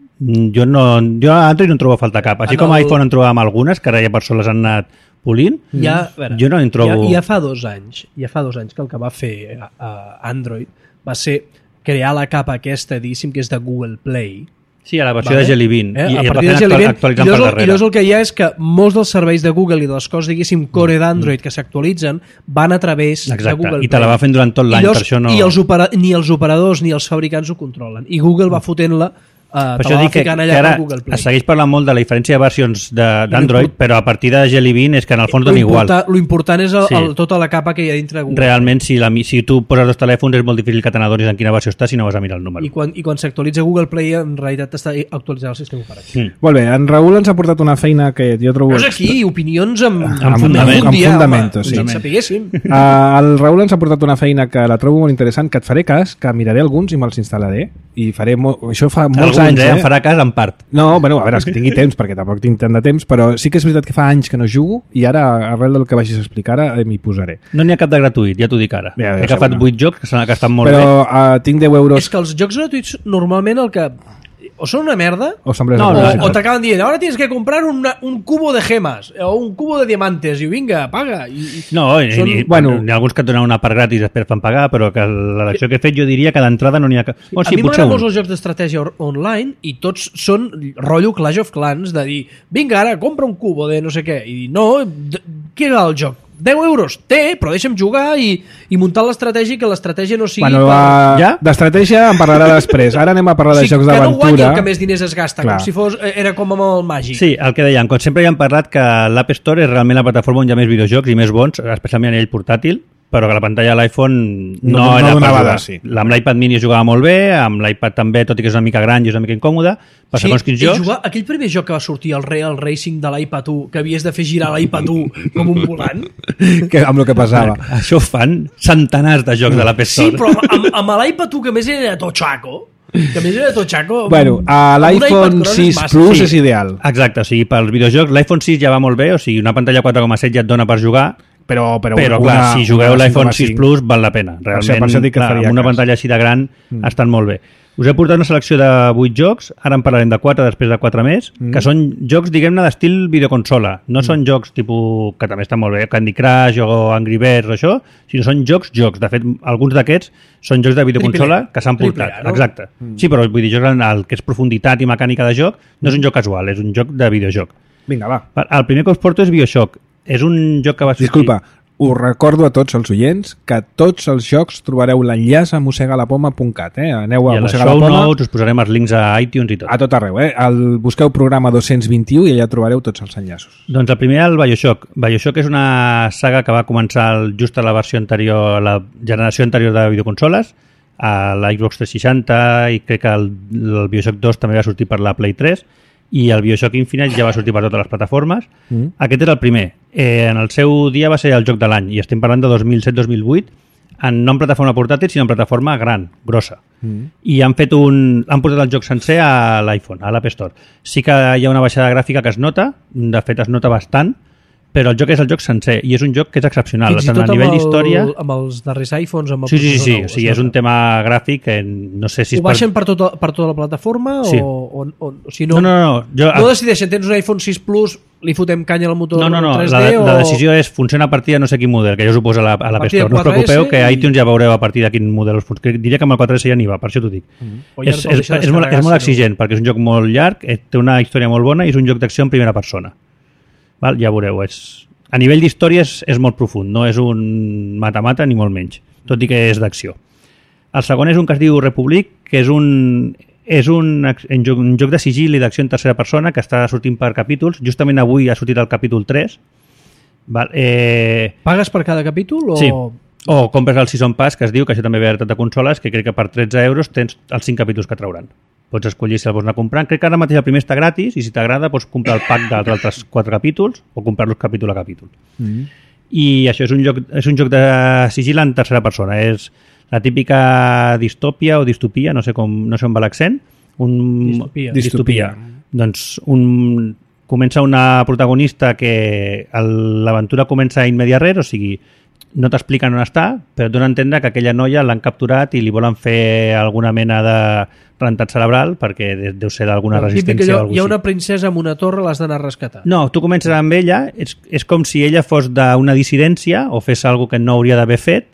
jo, no, jo a Android no en trobo a falta cap. Així En com a el- iPhone en trobàvem algunes, que ara ja per això les han anat polint, Ja, a veure, jo no en trobo... Ja, ja fa dos anys, ja fa dos anys que el que va fer a, a Android va ser crear la capa aquesta, diguéssim, que és de Google Play. Sí, a la versió Vale? de Jelly Bean. Eh? I, A i partir va de fent Jelly Bean, actualitzant i per llavors, darrere. i llavors el que hi ha és que molts dels serveis de Google i de les coses, diguéssim, core d'Android que s'actualitzen van a través de Exacte, Google Play. i te la va fent durant tot l'any, I llavors- per això no... I els opera, ni els operadors ni els fabricants ho controlen. I Google va fotent-la, uh, Per te això la va dic que, ficant que allà ara per Google Play. es segueix parlant molt de la diferència de versions de- d'Android, l'import- però a partir de Jelly Bean és que en el fons Lo dona igual. important, lo important és el, Sí. el, tota la capa que hi ha dintre de Google. Realment, si, la, si tu poses dos telèfons, és molt difícil que te n'adonis en quina versió està si no vas a mirar el número. I quan, i quan s'actualitza Google Play, en realitat està actualitzant el sistema operatiu. Mm. Molt bé, en Raül ens ha portat una feina que jo trobo... Veus aquí, opinions amb, Amb fundament. amb fundamento, sí. Si en sapiguéssim. Uh, el Raül ens ha portat una feina que la trobo molt interessant, que et faré cas, que miraré alguns i me'ls instal·laré. I faré... Mo... Això fa molts Algun anys, dia eh? em farà cas en part. No, bueno, a veure, és que tingui temps, perquè tampoc tinc tant de temps, però sí que és veritat que fa anys que no jugo i ara, arrel del que vagis a explicar, ara eh, m'hi posaré. No n'hi ha cap de gratuït, ja t'ho dic ara. Ja, ja He sé, agafat bueno. vuit jocs que, s'han- que estan molt Però uh, tinc deu euros... És que els jocs gratuïts normalment el que... O són una merda, O sembres No, a no, o, propòsit. o t'acaben dient, ahora tienes que comprar una, un cubo de gemas o un cubo de diamantes, i vinga, paga. I, i... bé. No, i, Són- i, bueno. bueno, hi ha alguns que et donen una part gratis i després fan pagar, però que l'elecció que he fet jo diria que d'entrada no n'hi ha cap... Oh, a sí, mi potser m'agraden un. molts els jocs d'estratègia or- online i tots són rotllo Clash of Clans de dir, vinga, ara compra un cubo de no sé què, i dir, no, d- què és el joc? deu euros, té, però deixa'm jugar i, i muntar l'estratègia, que l'estratègia no sigui Bueno, per... uh, Ja? d'estratègia en parlarà després. Ara anem a parlar de Sí, jocs que no guanyi d'aventura. el que més diners es gasta, Clar. com si fos, eh, era com amb el màgic. Sí, el que dèiem, com sempre ja hem parlat que l'App Store és realment la plataforma on hi ha més videojocs i més bons, especialment a nivell portàtil, però que la pantalla de l'iPhone no, No- no era per donava jugar. de sí. Amb l'iPad mini es jugava molt bé, amb l'iPad també, tot i que és una mica gran i és una mica incòmode, per segons quins i jocs... jugar, aquell primer joc que va sortir, el Real Racing de l'iPad u, que havies de fer girar l'iPad u com un volant. Que, amb el que passava. Això ho fan centenars de jocs de l'App Sí, Store. però amb, amb l'iPad u, que a més era tot xaco, que a més era tot xaco... Bueno, a amb un iPad l'iPhone gros és sis massa. Plus Sí. és ideal. Exacte, o sigui, pels videojocs l'iPhone sis ja va molt bé, o sigui, una pantalla quatre coma set ja et dona per jugar, Però, però, però, una, clar, si jugueu una l'iPhone cinc coma cinc. sis Plus val la pena. Per això- Realment, per això dic que clar, faria amb una cas. pantalla així de gran mm. estan molt bé. Us he portat una selecció de vuit jocs, ara en parlarem de quatre, després de quatre més, mm. que són jocs, diguem-ne, d'estil videoconsola. No mm. són jocs tipus, que també estan molt bé, Candy Crush o Angry Birds o això, sinó són jocs, jocs. De fet, alguns d'aquests són jocs de videoconsola Triple A. que s'han Triple portat. A, no? Exacte. Mm. Sí, però vull dir, jocs en el que és profunditat i mecànica de joc no és un joc casual, és un joc de videojoc. Vinga, va. El primer que us porto és BioShock. És un joc que va sortir... Disculpa, us recordo a tots els oients que tots els jocs trobareu l'enllaç a mossegalapoma punt cat. Eh? Aneu a I a les Mossega show la Poma, notes us posarem els links a iTunes i tot. a tot arreu. Eh? El, busqueu programa dos-cents vint-i-u i allà trobareu tots els enllaços. Doncs el primer, el Bioshock. Bioshock és una saga que va començar just a la versió anterior, a la generació anterior de videoconsoles, a la Xbox tres seixanta, i crec que el, el Bioshock dos també va sortir per la Play tres, i el Bioshock Infinite ja va sortir per totes les plataformes. Mm. Aquest era el primer. Eh, en el seu dia va ser el joc de l'any, i estem parlant de dos mil set dos mil vuit, en, no en plataforma portàtil, sinó en plataforma gran, grossa. Mm. I han fet un, han portat el joc sencer a l'iPhone, a l'App Store. Sí que hi ha una baixada gràfica que es nota, de fet es nota bastant, però el joc és el joc sencer, i és un joc que és excepcional. Fins i tot a nivell amb, el, d'història... amb els darrers iPhones, amb el Sí, sí, sí, sí. nou, O sigui, és un tema gràfic que no sé si... Ho baixen per, tot, per tota la plataforma? Sí. O, o, o, o si no, No, no, no. Jo... no decideixen, tens un iPhone sis Plus, li fotem canya al motor No, no, no. tres D La, o... la decisió és funciona a partir de no sé quin model, que ja us ho posa a la, a la App partir de Store. No us preocupeu, que a i- iTunes ja veureu a partir de quin model us funciona. Diria que amb el quatre S ja n'hi va, per això t'ho dic. Mm. O ja És, no te'l és, deixa és, molt, descarregar, és molt si no. exigent, perquè és un joc molt llarg, eh, té una història molt bona i és un joc d'acció en primera persona. Val? Ja veureu, és... A nivell d'història és, és molt profund, no és un mata-mata ni molt menys, tot i que és d'acció. El segon és un que es diu Republic, que és un, és un, un, joc, un joc de sigil i d'acció en tercera persona que està sortint per capítols. Justament avui ha sortit el capítol tres. Val? Eh, Pagues per cada capítol? O... sí. O compres el Season Pass, que es diu, que això també ve a tot de consoles, que crec que per tretze euros tens els cinc capítols que trauran. Pots escollir si el vols anar comprant. Crec que ara mateix el primer està gratis i si t'agrada pots comprar el pack dels altres quatre capítols o comprar-los capítol a capítol. Mm. I això és un joc, és un joc de sigil en tercera persona. És la típica distòpia o distopia, no sé, com, no sé on va l'accent. Un... Distopia. Distopia. Doncs un... comença una protagonista que el... l'aventura comença in media res, o sigui, no t'expliquen on està, però et dona a entendre que aquella noia l'han capturat i li volen fer alguna mena de rentat cerebral perquè deu ser d'alguna El típic resistència allò, o alguna hi ha cosa una així. princesa amb una torre, l'has d'anar a rescatar. No, tu comences amb ella, és, és com si ella fos d'una dissidència o fes alguna que no hauria d'haver fet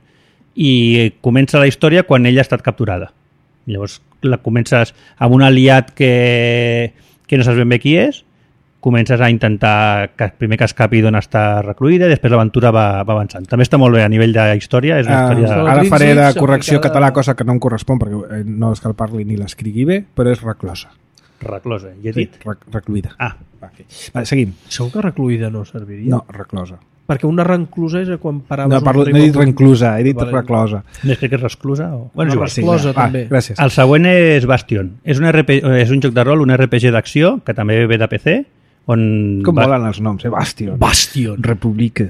i comença la història quan ella ha estat capturada. Llavors la comences amb un aliat que, que no saps ben bé qui és, comences a intentar que primer que escapi d'on està recluïda i després l'aventura va, va avançant. També està molt bé a nivell de història. És una Uh, història... Història- ara faré de Greensics, correcció aplicada- català, cosa que no em correspon perquè eh, no és que el parli ni l'escrigui bé, però és reclosa. reclosa, ja he Sí, dit. rec recluïda. Ah, Va, okay. Vale, seguim. Segur que recluïda no serviria? No, reclosa. Perquè una reclusa és quan paraves... No, un parlo, riu no he dit amb un- reclusa, he dit Vale. reclosa. més crec que és resclusa. O... Bueno, és No, igual. res- Reclosa, va, també. gràcies. El següent és Bastion. És un, R P G, és un joc de rol, un R P G d'acció, que també ve de P C, on... Com va- volen els noms, eh? Bastion. Bastion. Republica.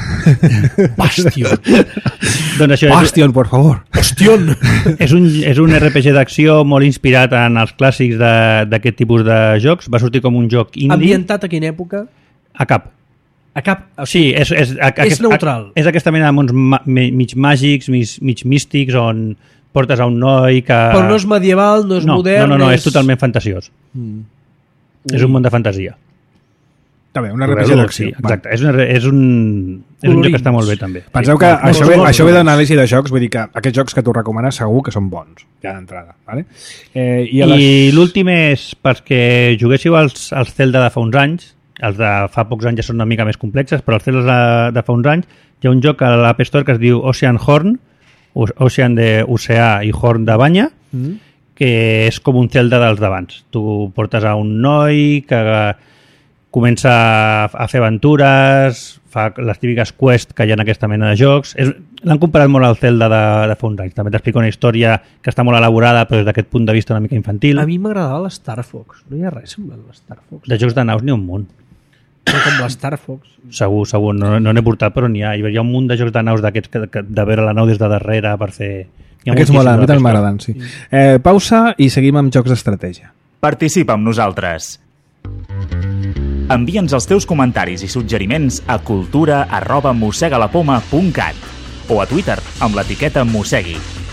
Bastion. Doncs això és, Bastion, por favor. Bastion. és, un, és un R P G d'acció molt inspirat en els clàssics de- d'aquest tipus de jocs. Va sortir com un joc indie. Ambientat a quina època? A cap. A cap... Sí, és, és, a, aquest, neutral. A, és aquesta mena de mons ma, mi- mig màgics, mig, mig místics, on portes a un noi que... Però no és medieval, no és no, modern... No, no, no, és totalment fantasiós. Mm. És un món de fantasia. Està bé, un Veure-ho, R P G d'acció. Sí, exacte. És un, és un, és un joc que està molt bé, també. Penseu que Sí. això Molts, ve, molts, això ve molts. d'anàlisi de jocs, vull dir que aquests jocs que tu recomanes segur que són bons, ja d'entrada. Vale? Eh, I, a les... I l'últim és perquè juguéssiu als, als Zelda de fa uns anys, els de fa pocs anys ja són una mica més complexes, però els Zelda de, de fa uns anys hi ha un joc a l'App Store que es diu Ocean Horn, Ocean d'oceà i Horn de banya, mm. que és com un Zelda dels d'abans. Tu portes a un noi que comença a fer aventures, fa les típiques quests que hi ha en aquesta mena de jocs. És, l'han comparat molt al Zelda de, de fa uns anys. També t'explica una història que està molt elaborada, però des d'aquest punt de vista una mica infantil. A mi m'agradava l'Star Fox. No hi ha res semblant a l'Star Fox. De jocs de naus n'hi ha un munt. No com l'Star Fox. Segur, segur. No no n'he portat, però n'hi ha. Hi ha un munt de jocs de naus d'aquests que, que, de veure la nau des de darrere per fer... Hi ha Aquests moltíssims molen, a mi a la també App Store. m'agraden, sí. Eh, pausa i seguim amb jocs d'estratègia. Participa amb nosaltres. Envia'ns els teus comentaris i suggeriments a cultura arroba mossegalapoma punt cat o a Twitter amb l'etiqueta mossegui.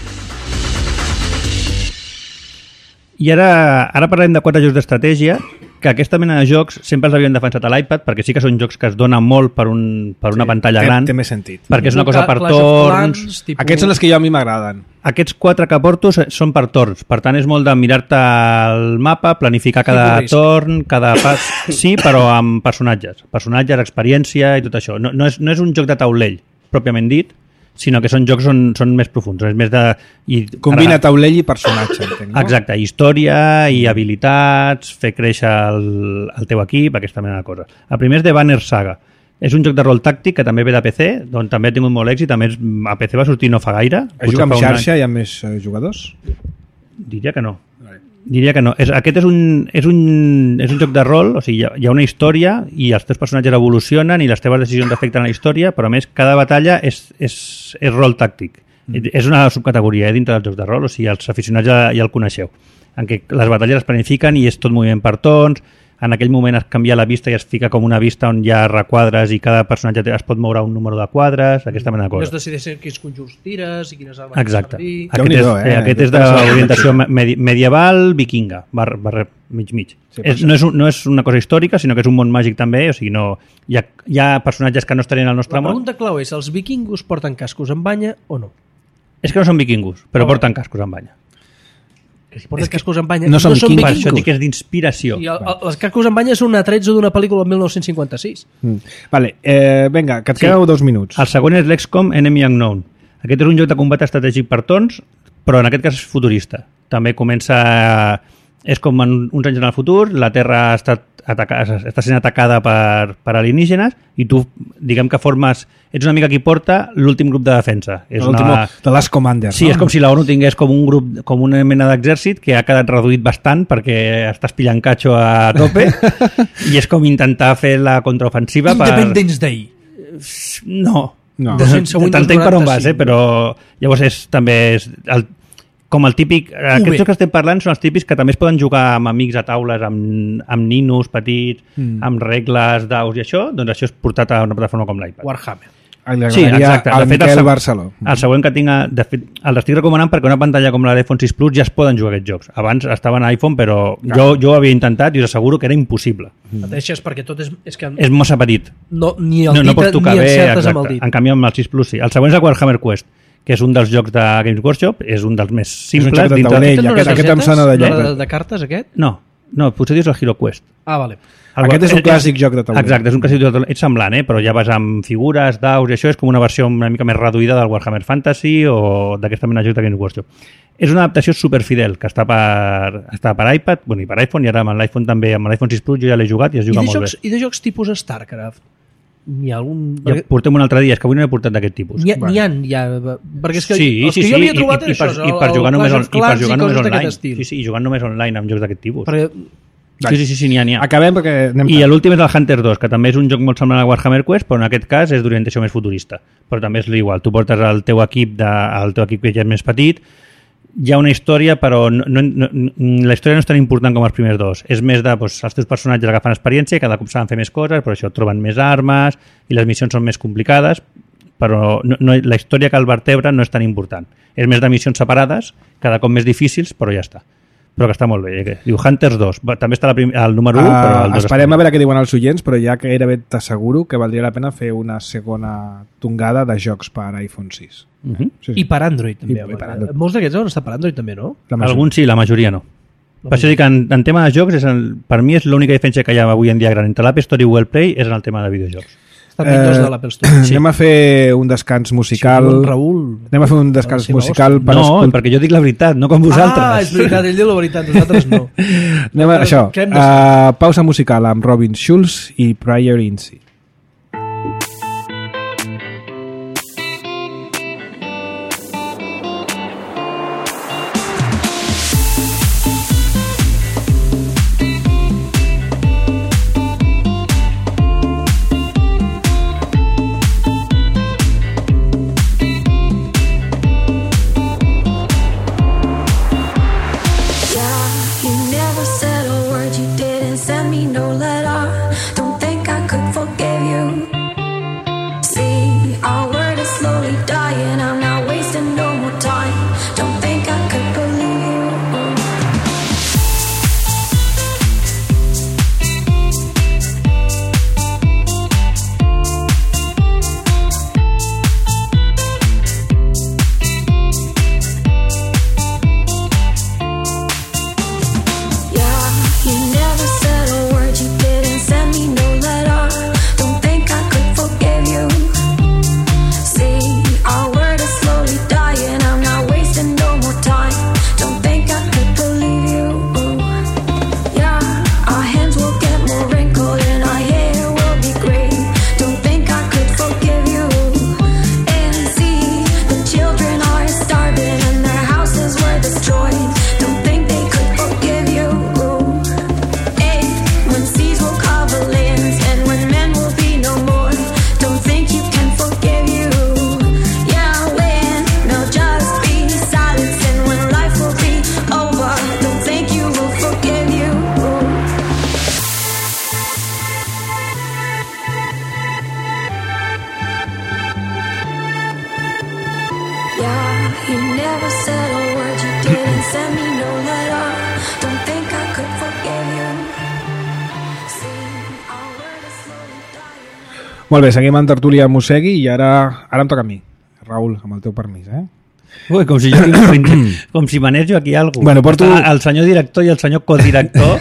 I ara, ara parlem de quatre jocs d'estratègia, que aquesta mena de jocs sempre els havien defensat a l'iPad, perquè sí que són jocs que es donen molt per, un, per una Sí, pantalla té, gran, Té més sentit. perquè és una cosa per Clash of torns. Clans, tipus... Aquests són els que jo a mi m'agraden. Aquests quatre que porto són per torns, per tant és molt de mirar-te el mapa, planificar cada Tipus risc. torn, cada pas... Sí, però amb personatges. Personatges, experiència i tot això. No, no, és, no és un joc de taulell. pròpiament dit, sinó que són jocs on són més profuns. És més de... I, Combina ara, taulell i personatge, entenc, no? exacte, història i habilitats, fer créixer el, el teu equip, aquesta mena de coses. El primer és The Banner Saga. És un joc de rol tàctic que també ve de P C, on també ha tingut molt èxit, a més a P C va sortir no fa gaire. Es juga amb xarxa i amb més uh, jugadors? Diria que no. Diria que no. És, aquest és un, és, un, és un joc de rol, o sigui, hi ha, hi ha una història i els teus personatges evolucionen i les teves decisions afecten la història, però a més cada batalla és, és, és rol tàctic. Mm. És una subcategoria eh, dintre dels jocs de rol, o sigui, els aficionats ja, ja el coneixeu, en què les batalles es planifiquen i és tot moviment per torns, en aquell moment es canvia la vista i es fica com una vista on hi ha requadres i cada personatge es pot moure un número de quadres, aquesta mena de coses. No es decideix quins conjurs tires i quines armes exacte. servir. Aquest és, eh? aquest és d'orientació medi medieval vikinga, bar, bar, mig mig. Sí, és, no, és un, no és una cosa històrica, sinó que és un món màgic també, o sigui, no, hi, ha, hi ha personatges que no estarien al nostre món. La pregunta clau és, els vikingos porten cascos amb banya o no? És que no són vikingos, però oh. porten cascos amb banya. Que si porten cascos amb banya no són vikingos. Per això dic que és d'inspiració. I el, el, els cascos amb banya són atrets d'una pel·lícula del mil nou-cents cinquanta-sis. Mm. Vale, eh, vinga, que et sí. quedeu dos minuts. El següent és l'X COM Enemy Unknown. Aquest és un joc de combat estratègic per torns, però en aquest cas és futurista. També comença... És com en uns anys en el futur, la Terra ha estat ataca, està sent atacada per, per alienígenes i tu, diguem que formes... Ets una mica qui porta l'últim grup de defensa. És una... The Last Commander. Sí, no? És com si l'ONU tingués com un grup, com una mena d'exèrcit que ha quedat reduït bastant perquè estàs pillant catxo a tope i és com intentar fer la contraofensiva per... Independence Day. No. No. T'entenc per on vas, eh? Però llavors és també... És el, com el típic... Aquests jocs que estem parlant són els típics que també es poden jugar amb amics a taules, amb, amb ninos petits, mm. amb regles, daus i això, doncs això és portat a una plataforma com l'iPad. Warhammer. Sí, exacte. El de fet, Miquel el, Barceló. El següent que tinc... De fet, el estic recomanant perquè una pantalla com la de l'iPhone sis Plus ja es poden jugar aquests jocs. Abans estaven a iPhone, però ah. jo, jo ho havia intentat i us asseguro que era impossible. Mm. Et deixes perquè tot és... És, que és massa petit. No, ni el no, dit no pots tocar ni bé, encertes amb el dit. En canvi, amb el sis Plus sí. El següent és el Warhammer Quest, que és un dels jocs de Games Workshop, és un dels més simples. És un joc de taulell, no aquest, aquest em sona de lloc. De, de cartes, aquest? No, no, potser dius el Hero Quest. Ah, vale. El, aquest és un clàssic és, joc de taulell. Exacte, és un clàssic joc de taulell. És semblant, eh? Però ja vas amb figures, daus, i això és com una versió una mica més reduïda del Warhammer Fantasy o d'aquesta mena de joc de Games Workshop. És una adaptació superfidel, que està per, està per iPad, bueno, i per iPhone, i ara amb l'iPhone també, amb l'iPhone sis Plus jo ja l'he jugat i es juga I molt jocs, bé. I de jocs tipus StarCraft? N'hi ha algun... Ja portem un altre dia, és que avui no he portat d'aquest tipus. N'hi ha, n'hi ha, ja, perquè és que sí, els sí, que sí, jo havia i, trobat i, i, per, això, i per jugar només, on, i per jugar només online. Sí, sí, i jugant només online amb jocs d'aquest tipus. Perquè... Sí, sí, sí, sí, n'hi ha, n'hi ha. Acabem perquè anem... I l'últim és el Hunter dos, que també és un joc molt semblant a Warhammer Quest, però en aquest cas és d'orientació més futurista. Però també és igual, tu portes el teu equip, de, el teu equip que ja és més petit, hi ha una història, però no, no, no, la història no és tan important com els primers dos. És més de, doncs, els teus personatges agafen experiència, cada cop saben fer més coses, però això troben més armes i les missions són més complicades, però no, no, la història que el vertebra no és tan important. És més de missions separades, cada cop més difícils, però ja està. Però que està molt bé. Diu Hunters dos. També està el, el número un, uh, però el dos... Esperem a veure què diuen els oients, però ja que gairebé t'asseguro que valdria la pena fer una segona tongada de jocs per iPhone sis. Uh -huh. sí, sí. I per Android, també. I, i per Android. Molts d'aquests han estat per Android, també, no? Alguns sí, la majoria no. La per això dic que en, en tema de jocs, és el, per mi és l'única diferència que hi ha avui en dia gran entre l'App Store i Google Play és en el tema de videojocs. Eh, de l'Apple Store. Sí. Anem a fer un descans musical. Sí, Raül. Anem a fer un descans sí, musical. Per no, escol... perquè jo dic la veritat, no com vosaltres. Ah, és veritat, ell diu la veritat, nosaltres no. Anem a això. Uh, pausa musical amb Robin Schulz i Prior Incy. Send me no letter. Don't think I could forget. didn't send me no letter. Don't think I could forgive you. See, our word is slowly dying. Molt bé, seguim en tertúlia amb Mossegui i ara, ara em toca a mi. Raül, amb el teu permís, eh? Ui, com si jo com si manejo aquí alguna cosa. Bueno, porto... El senyor director i el senyor codirector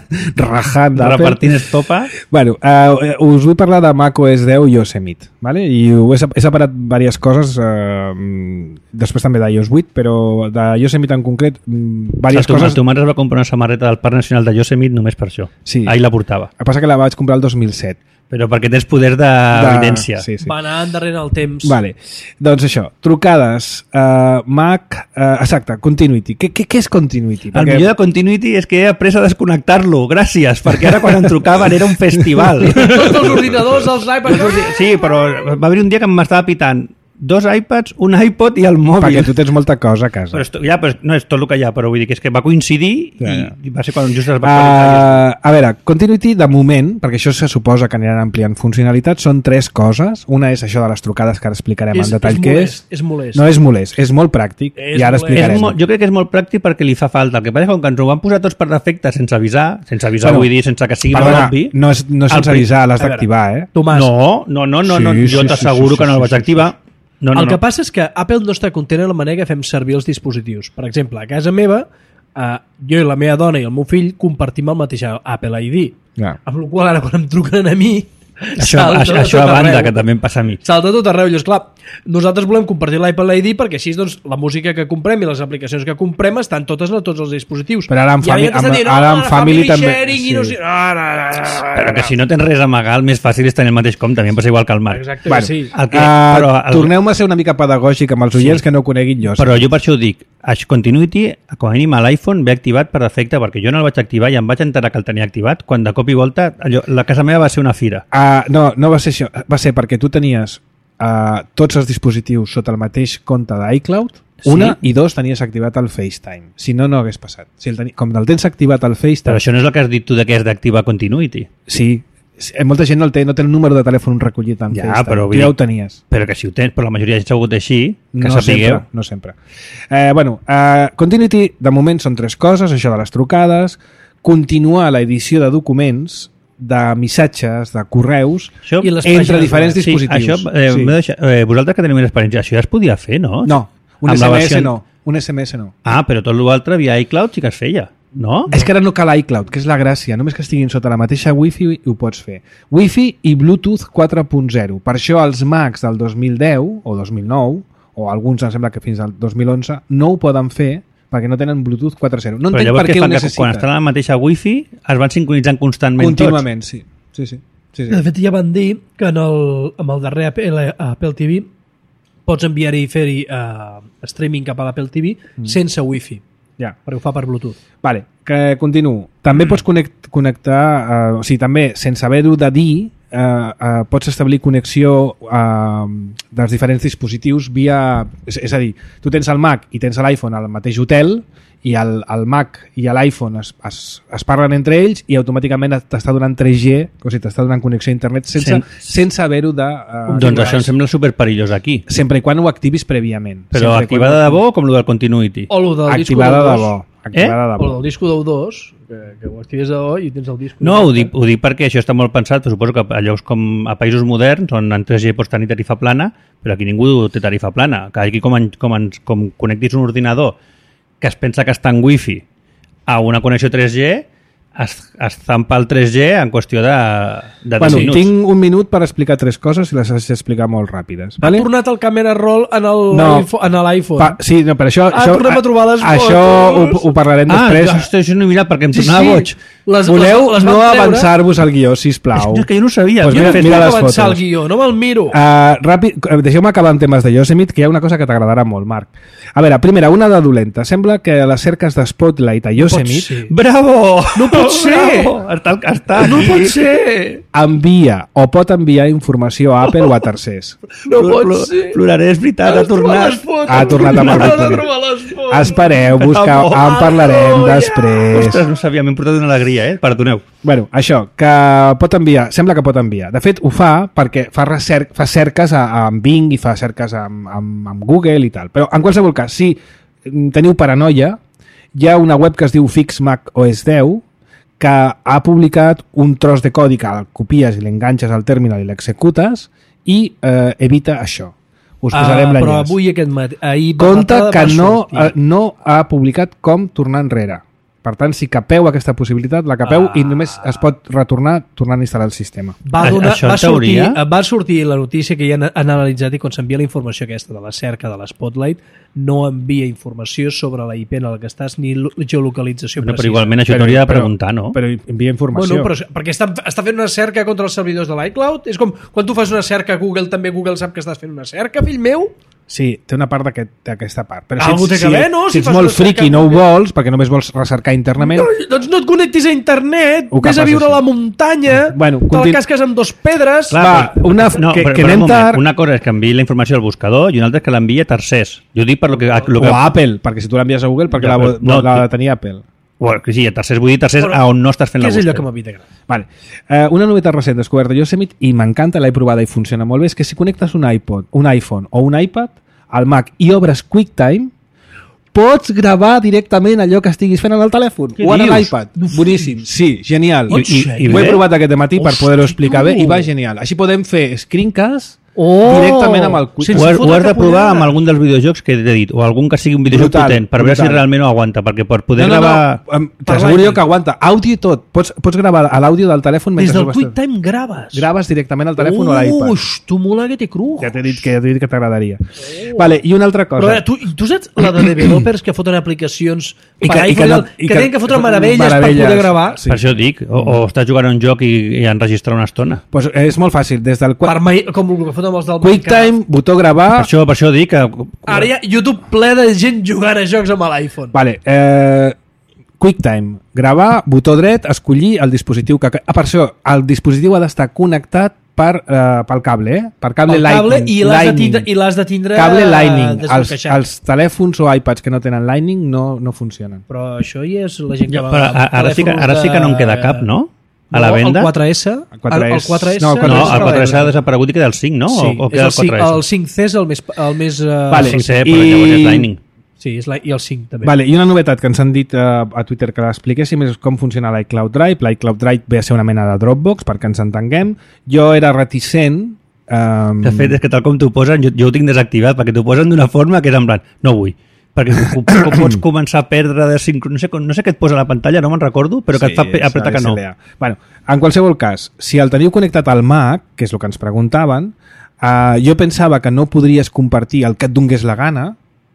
rajant d'Apple. Repartint estopa. Bueno, uh, us vull parlar de macOS deu i Yosemite, ¿vale? I ho he, he separat diverses coses, uh, després també d'iOS vuit, però de Yosemite en concret, diverses el coses... El teu mare es va comprar una samarreta del Parc Nacional de Yosemite només per això. Sí. Ahir la portava. El que passa que la vaig comprar el dos mil set. Però perquè tens poder d'evidència. Sí, sí. Va anar endarrere el temps. Vale. Doncs això, trucades, uh, Mac, uh, exacte, Continuity. Què, què, què és Continuity? El Perquè... millor de Continuity és que he après a desconnectar-lo. Gràcies, perquè ara quan em trucaven era un festival. Tots els ordinadors, els iPads... Sí, però va haver un dia que m'estava pitant dos iPads, un iPod i el mòbil. Perquè tu tens molta cosa a casa. Però esto, ja, però no és tot el que hi ha, però vull dir que és que va coincidir ja, ja. I, i va ser quan just es va actualitzar. Uh, a veure, Continuity, de moment, perquè això se suposa que aniran ampliant funcionalitats, són tres coses. Una és això de les trucades, que ara explicarem és, en detall és què molest, és. És molest. No és molest, és molt pràctic. És I ara molest. explicarem. És molt, jo crec que és molt pràctic perquè li fa falta. El que passa és que com que ens ho van posar tots per defecte sense avisar, sense avisar Bueno, vull dir, sense que sigui Perdona, molt obvi... no és, no és sense el- avisar, l'has a veure, d'activar, eh? Tomàs, No, no, no, no, Sí, no. jo sí, t'asseguro sí, sí, que no el sí, vaig sí, activar. No, no, el que no. passa és que Apple no està content en la manera que fem servir els dispositius. Per exemple, a casa meva, eh, jo i la meva dona i el meu fill compartim el mateix Apple I D. Ja. Amb la qual cosa, ara quan em truquen a mi, Això, salta això, de això tot a banda, arreu. que també em passa a mi. Salta tot arreu. Llavors, clar, nosaltres volem compartir l'Apple I D perquè així doncs, la música que comprem i les aplicacions que comprem estan totes a tots els dispositius. Però ara amb I fami- ja t'estan amb- dient, ara "Oh, amb la family també", sharing i no sí. sé... Ah, no, no, no, no, Però que si no tens res a amagar, el més fàcil és tenir el mateix compte. A mi em passa igual que el Marc. Exacte, Bueno, sí. El que, Uh, però, el, Torneu-me a ser una mica pedagògic amb els oients que no coneguin jo. però jo per això ho dic. Això, Continuity, com a mínim a l'iPhone, ve activat per defecte, perquè jo no el vaig activar i em vaig enterar que el tenia activat quan de cop i volta allò, la casa meva va ser una fira. Uh, no, no va ser això. Va ser perquè tu tenies uh, tots els dispositius sota el mateix compte d'iCloud, Sí. una, i dos, tenies activat el FaceTime. Si no, no hagués passat. Si el teni... Com el tens activat el FaceTime... Però això no és el que has dit tu de que has d'activar Continuity. Sí, sí, molta gent no el té, no té el número de telèfon recollit en Ja, FaceTime. però Tu vull ja dir- ho tenies. Però que si ho tens, però la majoria ha sigut així, que No sapigueu. sempre, no sempre. Eh, bueno, eh, Continuity, de moment, són tres coses, això de les trucades, continuar l'edició de documents, de missatges, de correus, Això, I les entre pàgines diferents web. dispositius. Sí, això, eh, Sí. m'he deixat- eh, vosaltres que teniu més experiència, això ja es podia fer, no? No, un Amb S la M S versió- no. Un S M S no. Ah, però tot l'altre via iCloud sí que es feia, no? És que ara no cal iCloud, que és la gràcia. Només que estiguin sota la mateixa Wi-Fi ho pots fer. Wi-Fi i Bluetooth quatre punt zero. Per això els Macs del dos mil deu o dos mil nou, o alguns em sembla que fins al dos mil onze, no ho poden fer perquè no tenen Bluetooth quatre punt zero. No Però entenc llavors per què què ho fan? Que necessiten. quan estan a la mateixa Wi-Fi es van sincronitzant constantment Contínuament, sí. Sí, sí. sí, sí. De fet, ja van dir que en el, amb el darrer Apple, Apple T V pots enviar-hi i fer-hi uh, streaming cap a l'Apple T V mm. sense Wi-Fi, Ja. perquè ho fa per Bluetooth. Vale, que continuo. També pots connect, connectar, uh, o sigui, també, sense haver-ho de dir, uh, uh, pots establir connexió uh, dels diferents dispositius via... És, és a dir, tu tens el Mac i tens l'iPhone al mateix hotel i el, el Mac i l'iPhone es, es, es parlen entre ells i automàticament t'està donant tres G, o sigui, t'està donant connexió a internet sense, Sen- sense haver-ho de... Uh, Doncs això em sembla superperillós aquí. Sempre i quan ho activis prèviament. Però Sempre i activada quan- de debò com el del Continuity? O el del disco Activada de d'U dos. debò. Activada de O debò. el del disco d'U dos, que, que ho actives de debò i tens el disco. No, ho dic, ho dic perquè això està molt pensat, però suposo que a llocs com a països moderns on en tres G pots tenir tarifa plana, però aquí ningú té tarifa plana. Que aquí com, en, com, en, com connectis un ordinador que es pensa que està en Wi-Fi a una connexió tres G, es, es zampa el tres G en qüestió de, de Bueno, deu minuts. tinc un minut per explicar tres coses i les haig d'explicar molt ràpides. Ha Vale? tornat el camera roll en el No. iPhone- en l'iPhone. Pa, sí, no, per això... Ah, això, tornem a trobar les Això ho, fotos. ho parlarem Ah, després. ostres, això no he mirat perquè em Sí, tornava sí. boig. Les, Voleu les, les no van treure. avançar-vos al guió, sisplau. És que jo no ho sabia. Pues Jo mira- he fet- mira No les avançar el fotos. guió, no me'l miro. Uh, ràpid, eh, deixeu-me acabar en temes de Yosemite, que hi ha una cosa que t'agradarà molt, Marc. A veure, primera, una de dolenta. Sembla que les cerques de Spotlight a Yosemite ser. Bravo! No pot ser! Bravo! Està, està No aquí. pot ser! envia o pot enviar informació a Apple o a tercers. No Plo- pot plo- ser! Ploraré, és veritat, ha tornat. Ha tornat amb el Ha de Victoria. trobar les fotos. Espereu-vos que Bravo. en parlarem Oh, ja. després. Ostres, no sabia, m'he portat una alegria, eh? Perdoneu. Bueno, això, que pot enviar, sembla que pot enviar. De fet, ho fa perquè fa, recer fa cerques a, a, amb Bing i fa cerques amb, amb, amb Google i tal. Però, en qualsevol cas, si teniu paranoia, hi ha una web que es diu Fix Mac O S deu que ha publicat un tros de codi que el copies i l'enganxes al terminal i l'executes i eh, evita això. Us posarem Ah, l'enllaç. però avui aquest matí... Ahir Compte va- va que no, sortir. eh, no ha publicat com tornar enrere. Per tant, si capeu aquesta possibilitat, la capeu Ah. i només es pot retornar tornant a instal·lar el sistema. Va, donar, Això en va, sortir, teoria- va sortir la notícia que ja han, han analitzat i quan s'envia la informació aquesta de la cerca de l'Spotlight no envia informació sobre la I P en la que estàs ni lo- geolocalització Bueno, però precisa. igualment això t'hauria de preguntar, no? Però envia informació. Bueno, però, perquè està, està fent una cerca contra els servidors de l'iCloud. És com quan tu fas una cerca a Google, també Google sap que estàs fent una cerca, fill meu. Sí, té una part d'aquest- d'aquesta part. Però Algú té que haver, no? Si, Si ets fas molt una cerca friqui i no ho Google. vols, perquè només vols recercar internament... No, doncs no et connectis a internet, Ho que vés a fas viure a així. la muntanya, Bueno, te'l continu- casques amb dos pedres... Clar, Va, una- no, que- però, que però anem un moment, tard. una cosa és que enviï la informació al buscador i una altra és que l'enviï a tercers. Jo dic per lo que... Lo que O a Apple, perquè si tu l'envies a Google, perquè Ja, l'ha però no, no, l'ha tu- de tenir Apple. Bueno, que sí, a tercers vull dir tercers Però, a on no estàs fent Què la és allò búsqueda. que m'havia agradat? Vale. Eh, una novetat recent descoberta a Yosemite i m'encanta, l'he provada i funciona molt bé, és que si connectes un iPod, un iPhone o un iPad al Mac i obres QuickTime, pots gravar directament allò que estiguis fent en el telèfon Què o en dius? l'iPad. Boníssim. Sí, genial. Oh, I, i, sèrio? ho he provat aquest matí per Hosti, poder-ho explicar bé tu. i va genial. Així podem fer screencast Oh! directament amb el QuickTime. Sense Ho, has- ho fotre has de provar capollada. amb algun dels videojocs que t'he dit, o algun que sigui un videojoc Brutal, potent, per veure brutal. si realment ho aguanta, perquè per poder No, no, gravar... no, em- Per t'asseguro Lightning. jo que aguanta. Àudio i tot. Pots, pots gravar a l'àudio del telèfon Des mentre del ho estàs- QuickTime graves. Graves directament al telèfon o a l'iPad. Ux, tu mola que té cru. Ja t'he dit que, ja t'he dit que t'agradaria. Vale, i una altra cosa. Però a veure, tu, tu saps la de developers que foten aplicacions I per que- i que iPhone, no- que, i que que- tenen que fotre que- meravelles, meravelles. per poder gravar? Sí. Per això dic, o, o estàs jugant a un joc i, i enregistrar una estona. Pues és molt fàcil. Des del Per mai, com el que foten els del QuickTime, botó gravar... Per això, per això dic que... Ara hi ha YouTube ple de gent jugant a jocs amb l'iPhone. Vale, eh, QuickTime, gravar, botó dret, escollir el dispositiu que... Ah, per això, el dispositiu ha d'estar connectat per, eh, pel cable, eh? Per cable El cable Lightning. i l'has de Lightning. tindre, i l'has de tindre Cable eh, Lightning. Els, desbloquejat. els telèfons o iPads que no tenen Lightning no, no funcionen. Però això ja és la gent que Ja, va... però amb a- ara sí que- telèfons ara sí que no en de- queda cap, no? A la No, venda? El quatre esse, El quatre el, el S. quatre esse No, el quatre No, S el no quatre esse és ha desaparegut i queda el cinc, no? Sí, o, o és queda el, el cinc, quatre esse? el cinc C és el més... El més uh, Vale. cinc C, I- però llavors és Lightning. Sí, és la, i el cinc també. Vale, i una novetat que ens han dit eh, a Twitter que l'expliquéssim és com funciona l'iCloud Drive. L'iCloud Drive ve a ser una mena de Dropbox, perquè ens entenguem. Jo era reticent... Eh, De fet, és que tal com t'ho posen, jo, jo ho tinc desactivat, perquè t'ho posen d'una forma que és en plan, no vull. Perquè ho, ho pots començar a perdre de sincro... No sé, com- no sé què et posa a la pantalla, no me'n recordo, però que et fa pe- apretar que no. S L A. Bueno, en qualsevol cas, si el teniu connectat al Mac, que és el que ens preguntaven, eh, jo pensava que no podries compartir el que et dongués la gana,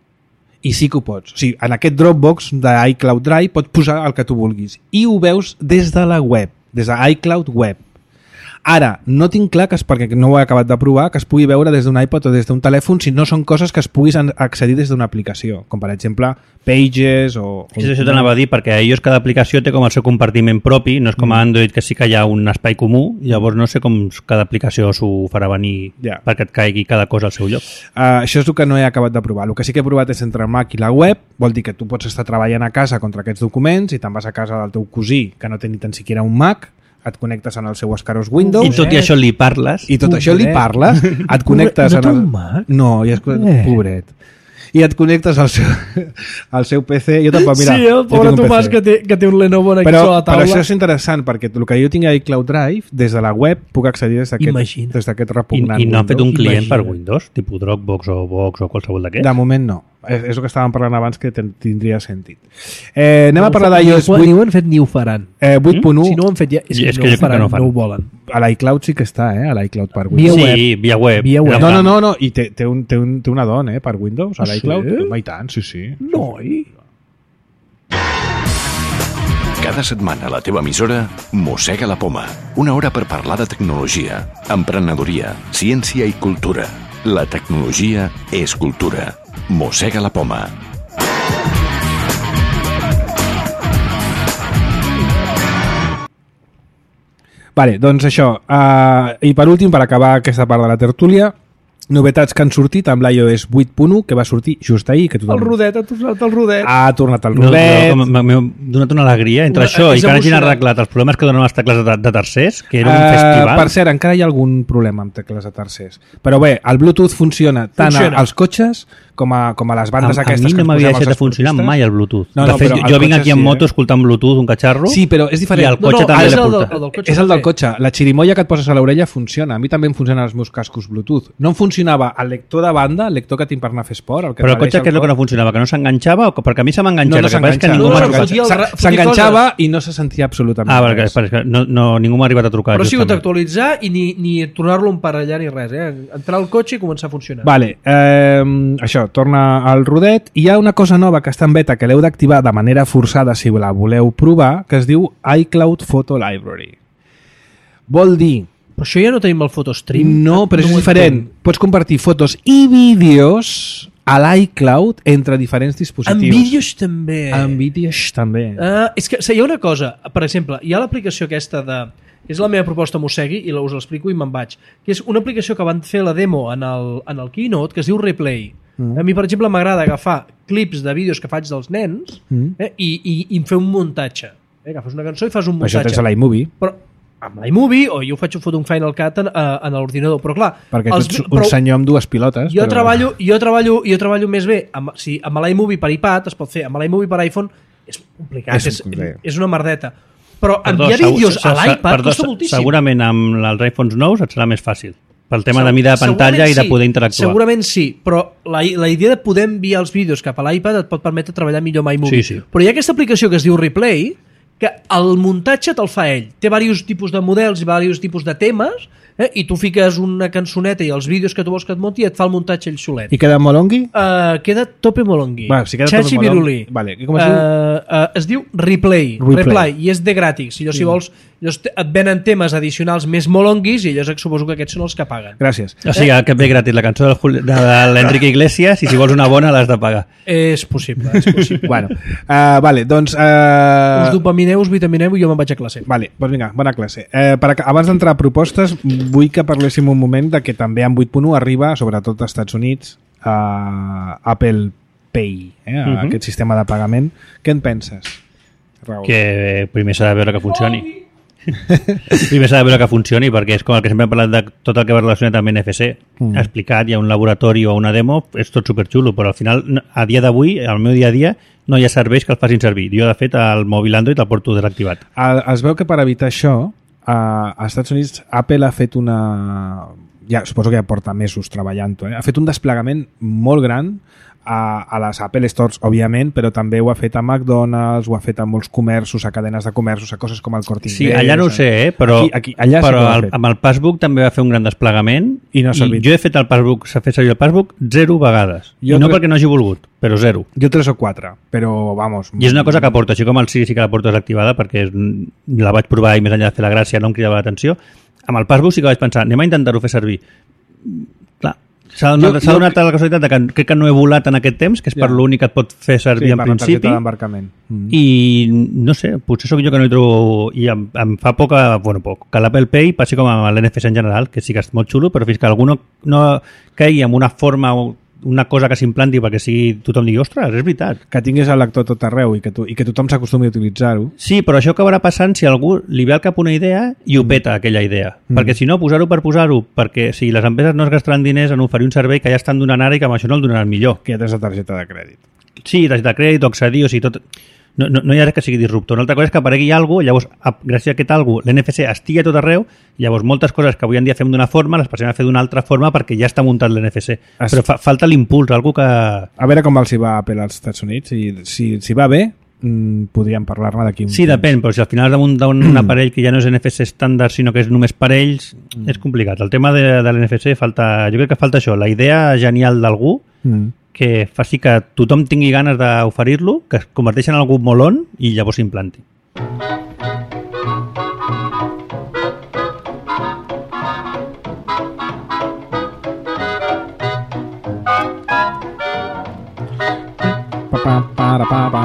i sí que ho pots. O sigui, en aquest Dropbox d'iCloud Drive pots posar el que tu vulguis. I ho veus des de la web, des de iCloud Web. Ara, no tinc clar, que és perquè no ho he acabat de provar, que es pugui veure des d'un iPod o des d'un telèfon si no són coses que es puguis an- accedir des d'una aplicació, com per exemple Pages o... o És això t'anava a dir, perquè a ells cada aplicació té com el seu compartiment propi, no és com a Android que sí que hi ha un espai comú, llavors no sé com cada aplicació s'ho farà venir Ja. perquè et caigui cada cosa al seu lloc. Uh, això és el que no he acabat de provar. El que sí que he provat és entre el Mac i la web, vol dir que tu pots estar treballant a casa contra aquests documents i te'n vas a casa del teu cosí, que no té ni tan siquiera un Mac, et connectes en el seu escarós Windows I tot i això li parles... i tot això li Pobret. parles, et connectes No en té el... un Mac? No, ja és... Eh. Pobret. I et connectes al seu, al seu P C. Jo tampoc, mira, sí, el jo pobre tinc un Tomàs P C. que té, que té un Lenovo aquí Però, sobre la però taula. això és interessant, perquè el que jo tinc a iCloud Drive, des de la web, puc accedir des d'aquest Imagina. des d'aquest I, repugnant i no han fet un Windows. client per Imagina't. Windows, tipus Dropbox o Box o qualsevol d'aquests? De moment no. És, és el que estàvem parlant abans que ten, tindria sentit. Eh, anem a parlar Ni ho d'iOS fa- Ni ho vuit han fet ni ho faran. eh, vuit punt u. Si no ho han fet ja, és que, És no, que ho jo crec que faran, no no, ho fan. ho volen. A l'iCloud sí que està, eh? A l'iCloud per Via Windows. Sí, via web. Via web. Era No, en no, plan, no, no. I té, té, un, té, un, té una dona, eh? Per Windows, a Ah, l'iCloud. sí? Home, i tant, sí, sí. Noi. Cada setmana a la teva emissora Mossega la Poma. Una hora per parlar de tecnologia, emprenedoria, ciència i cultura. La tecnologia és cultura. Mossega la Poma. Vale, doncs això. Uh, I per últim, per acabar aquesta part de la tertúlia, Novetats que han sortit amb l'iOS vuit punt u, que va sortir just ahir. Que tothom... El rodet, ha tornat el rodet. Ha tornat el No, rodet. no, m'ha m'ha donat una alegria entre Una- això i és que hagin emocionant. arreglat els problemes que donen les tecles de, de tercers, que era un Eh, festival. per cert, encara hi ha algun problema amb tecles de tercers. Però bé, el Bluetooth funciona tant Funciona. als cotxes com a, com a les a, bandes a aquestes mi que no ens m'havia posem als deixat de funcionar esportistes. mai el Bluetooth. No, de no, fet, però jo, el jo vinc cotxe aquí en sí, moto eh? escoltant Bluetooth, un catxarro, Sí, però és i diferent. el cotxe No, no, també és l'he el del- portat. el del cotxe És el del també. cotxe. La xirimoia que et poses a l'orella funciona. A mi també em funcionen els meus cascos Bluetooth. No em funcionava el lector de banda, el lector que tinc per anar a fer esport. El que Però el t'adhereix cotxe al què és el que cor. no funcionava? Que no s'enganxava? O que, perquè a mi se m'ha No, enganxat. no el que passa és que s'enganxa. ningú No, m'ha no, trucat. fotia el S'en- ra- fotia S'enganxava coses. i no se sentia absolutament Ah, perquè, res. perquè no, no, ningú m'ha arribat a trucar. Però ha sigut justament. actualitzar i ni, ni tornar-lo a emparellar ni res, eh? Entrar al cotxe i començar a funcionar. Vale, eh, això, torna al rodet. Hi ha una cosa nova que està en beta que l'heu d'activar de manera forçada si la voleu provar, que es diu iCloud Photo Library. Vol dir... Però això ja no tenim el photostream. No, però això és ho diferent. entenc. Pots compartir fotos i vídeos a l'iCloud entre diferents En dispositius. vídeos també. En vídeos també. Uh, és que sí, hi ha una cosa, per exemple, hi ha l'aplicació aquesta de... És la meva proposta Mossegui i us l'explico i me'n vaig. Que és una aplicació que van fer la demo en el, en el Keynote que es diu Replay. Mm. A mi, per exemple, m'agrada agafar clips de vídeos que faig dels nens Mm. eh, i, i, i fer un muntatge. Eh, agafes una cançó i fas un Per això muntatge. tens a l'iMovie. Però amb l'iMovie o jo faig un foto un Final Cut en, a, en l'ordinador, però clar... Perquè els tu ets vi- un però senyor amb dues pilotes. jo, però... treballo, jo, treballo, jo treballo més bé amb, si, amb l'iMovie per iPad es pot fer, amb l'iMovie per iPhone és complicat, És és, és, complicat. és una merdeta. Però Perdó, enviar segur- vídeos se- a se- l'iPad perdó, costa se- moltíssim. Segurament amb els iPhones nous et serà més fàcil. Pel tema Segur- de mida de pantalla segurament i de sí, poder interactuar. Segurament sí, però la, la idea de poder enviar els vídeos cap a l'iPad et pot permetre treballar millor amb iMovie. Sí, sí. Però hi ha aquesta aplicació que es diu Replay, que el muntatge te'l fa ell. Té diversos tipus de models i diversos tipus de temes, eh? I tu fiques una cançoneta i els vídeos que tu vols que et munti i et fa el muntatge ell solet. I queda molt ongui? Uh, queda tope molongui. Va, si queda Chachi tope molongui. Virulí. Vale, i com es diu? Uh, uh, es diu Replay. Replay. Replay. I és de gratis. Si, allò, si vols, llavors te- et venen temes addicionals més molonguis i llavors suposo que aquests són els que paguen. Gràcies. O sigui, que ve gratis la cançó del Juli- de l'Enrique Iglesias i si vols una bona l'has de pagar. És possible, és possible. Bueno, uh, vale, doncs... Uh... Us dopamineu, us vitamineu i jo me'n vaig a classe. Vale, doncs vinga, bona classe. Eh, per, ac- abans d'entrar a propostes, vull que parléssim un moment de que també en vuit punt u arriba, sobretot als Estats Units, a Apple Pay, eh, a Mhm. aquest sistema de pagament. Què en penses, Raül? Que primer s'ha de veure que funcioni. Primer s'ha de veure que funcioni perquè és com el que sempre hem parlat de tot el que va relacionat amb N F C Mm. explicat, hi ha un laboratori o una demo, és tot superxulo, però al final no- a dia d'avui, al meu dia a dia no hi ha serveis que el facin servir. Jo de fet el mòbil Android el porto desactivat. El, es veu que per evitar això, a, als Estats Units Apple ha fet una... Ja, suposo que ja porta mesos treballant-ho, eh? Ha fet un desplegament molt gran a, a les Apple Stores, òbviament, però també ho ha fet a McDonald's, ho ha fet a molts comerços, a cadenes de comerços, a coses com el Corte Sí, Inglés... allà no ho sé, eh? però, Aquí- aquí- allà sí però que ho ha el, fet. amb el Passbook també va fer un gran desplegament I no ha servit. jo he fet el Passbook, s'ha fet servir el Passbook zero vegades. Jo I no tre- perquè no hagi volgut, però zero. Jo tres o quatre, però vamos... I és una cosa que porto, així com el sí sí que la porto desactivada perquè és, la vaig provar i més enllà de fer la gràcia no em cridava l'atenció. Amb el Passbook sí que vaig pensar, anem a intentar-ho fer servir. Clar, s'ha donat, Jo- s'ha jo- donat la casualitat de que crec que no he volat en aquest temps, que és Ja. per l'únic que et pot fer servir sí, en per la principi. targeta d'embarcament. Mm. I no sé, potser sóc jo que no hi trobo i em, em fa poc, bueno, poc que l'Apple Pay passi com amb l'N F C en general, que sí que és molt xulo, però fins que algú no, no caigui en una forma o una cosa que s'implanti perquè sigui, tothom digui, ostres, és veritat. Que tingués el lector a tot arreu i que, tu, i que tothom s'acostumi a utilitzar-ho. Sí, però això acabarà passant si algú li ve al cap una idea i ho peta, aquella idea. Mm. Perquè si no, posar-ho per posar-ho, perquè si les empreses no es gastaran diners en oferir un servei que ja estan donant ara i que amb això no el donaran millor. Que ja tens la targeta de crèdit. Sí, targeta de crèdit o accedir, o sigui, tot... No, no, no hi ha res que sigui disruptor. Una altra cosa és que aparegui alguna cosa, llavors, a, gràcies a aquest alguna l'N F C estigui a tot arreu, llavors moltes coses que avui en dia fem d'una forma les passem a fer d'una altra forma perquè ja està muntat l'N F C. Es- Però fa, falta l'impuls, algú que... A veure com els hi va a Apple als Estats Units i si, si va bé, mm, podríem parlar-ne d'aquí un Sí, temps. depèn, però si al final damunt d'un aparell que ja no és N F C estàndard, sinó que és només per ells, Mm. és complicat. El tema de, de l'N F C falta... Jo crec que falta això, la idea genial d'algú Mm. que faci que tothom tingui ganes d'oferir-lo, que es converteixi en algú molón i llavors s'implanti. Pa, pa, para, pa, pa.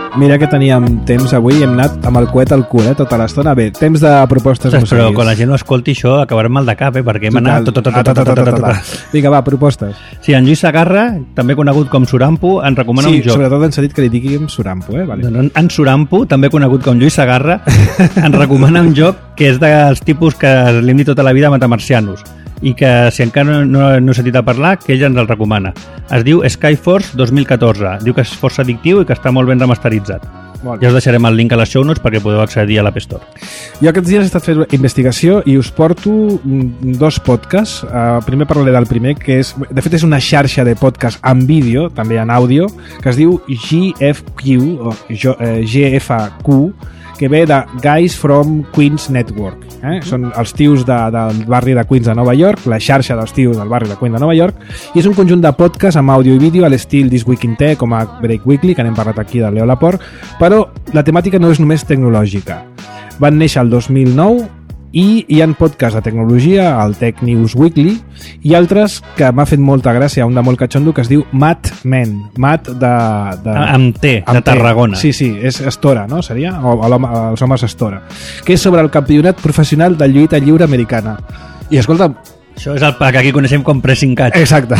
Mira que teníem temps avui, hem anat amb el coet al cul, eh, tota l'estona. Bé, temps de propostes Ostres, però musicals. quan la gent no escolti això acabarem mal de cap, eh? Perquè hem anat... tot, tot, tot, Ah, tot, ta, ta, tot, ta, tot, ta, ta. tot. Vinga, va, propostes. Sí, en Lluís Sagarra, també conegut com Surampo, ens recomana Sí, un joc. sobretot ens ha dit que li diguin Surampo, eh? Vale. Doncs en- en Surampo, també conegut com Lluís Sagarra, ens recomana un joc que és dels tipus que li hem dit tota la vida a Matamarcianos i que si encara no, no he sentit a parlar, que ell ens el recomana. Es diu Skyforce dos mil catorze. Diu que és força addictiu i que està molt ben remasteritzat. Molt Ja us deixarem el link a les show notes perquè podeu accedir a l'App Store. Jo aquests dies he estat fent investigació i us porto mm, dos podcasts. Uh, primer parlaré del primer, que és... De fet, és una xarxa de podcast en vídeo, també en àudio, que es diu G F Q, o jo- eh, G F Q, que ve de Guys from Queens Network. Eh? Són els tios de, del barri de Queens de Nova York, la xarxa dels tios del barri de Queens de Nova York, i és un conjunt de podcasts amb àudio i vídeo a l'estil This Week in Tech, com a Break Weekly, que n'hem parlat aquí de Leo Laporte, però la temàtica no és només tecnològica. Van néixer el dos mil nou i hi ha podcasts de tecnologia, el Tech News Weekly, i altres que m'ha fet molta gràcia, un de molt catxondo que es diu Mat Men, Mat de... de Amb T, de amb T. Tarragona. Sí, sí, és Estora, no? Seria? O, o l'home- els homes Estora. Que és sobre el campionat professional de lluita lliure americana. I escolta... Això és el que aquí coneixem com Pressing Catch. Exacte.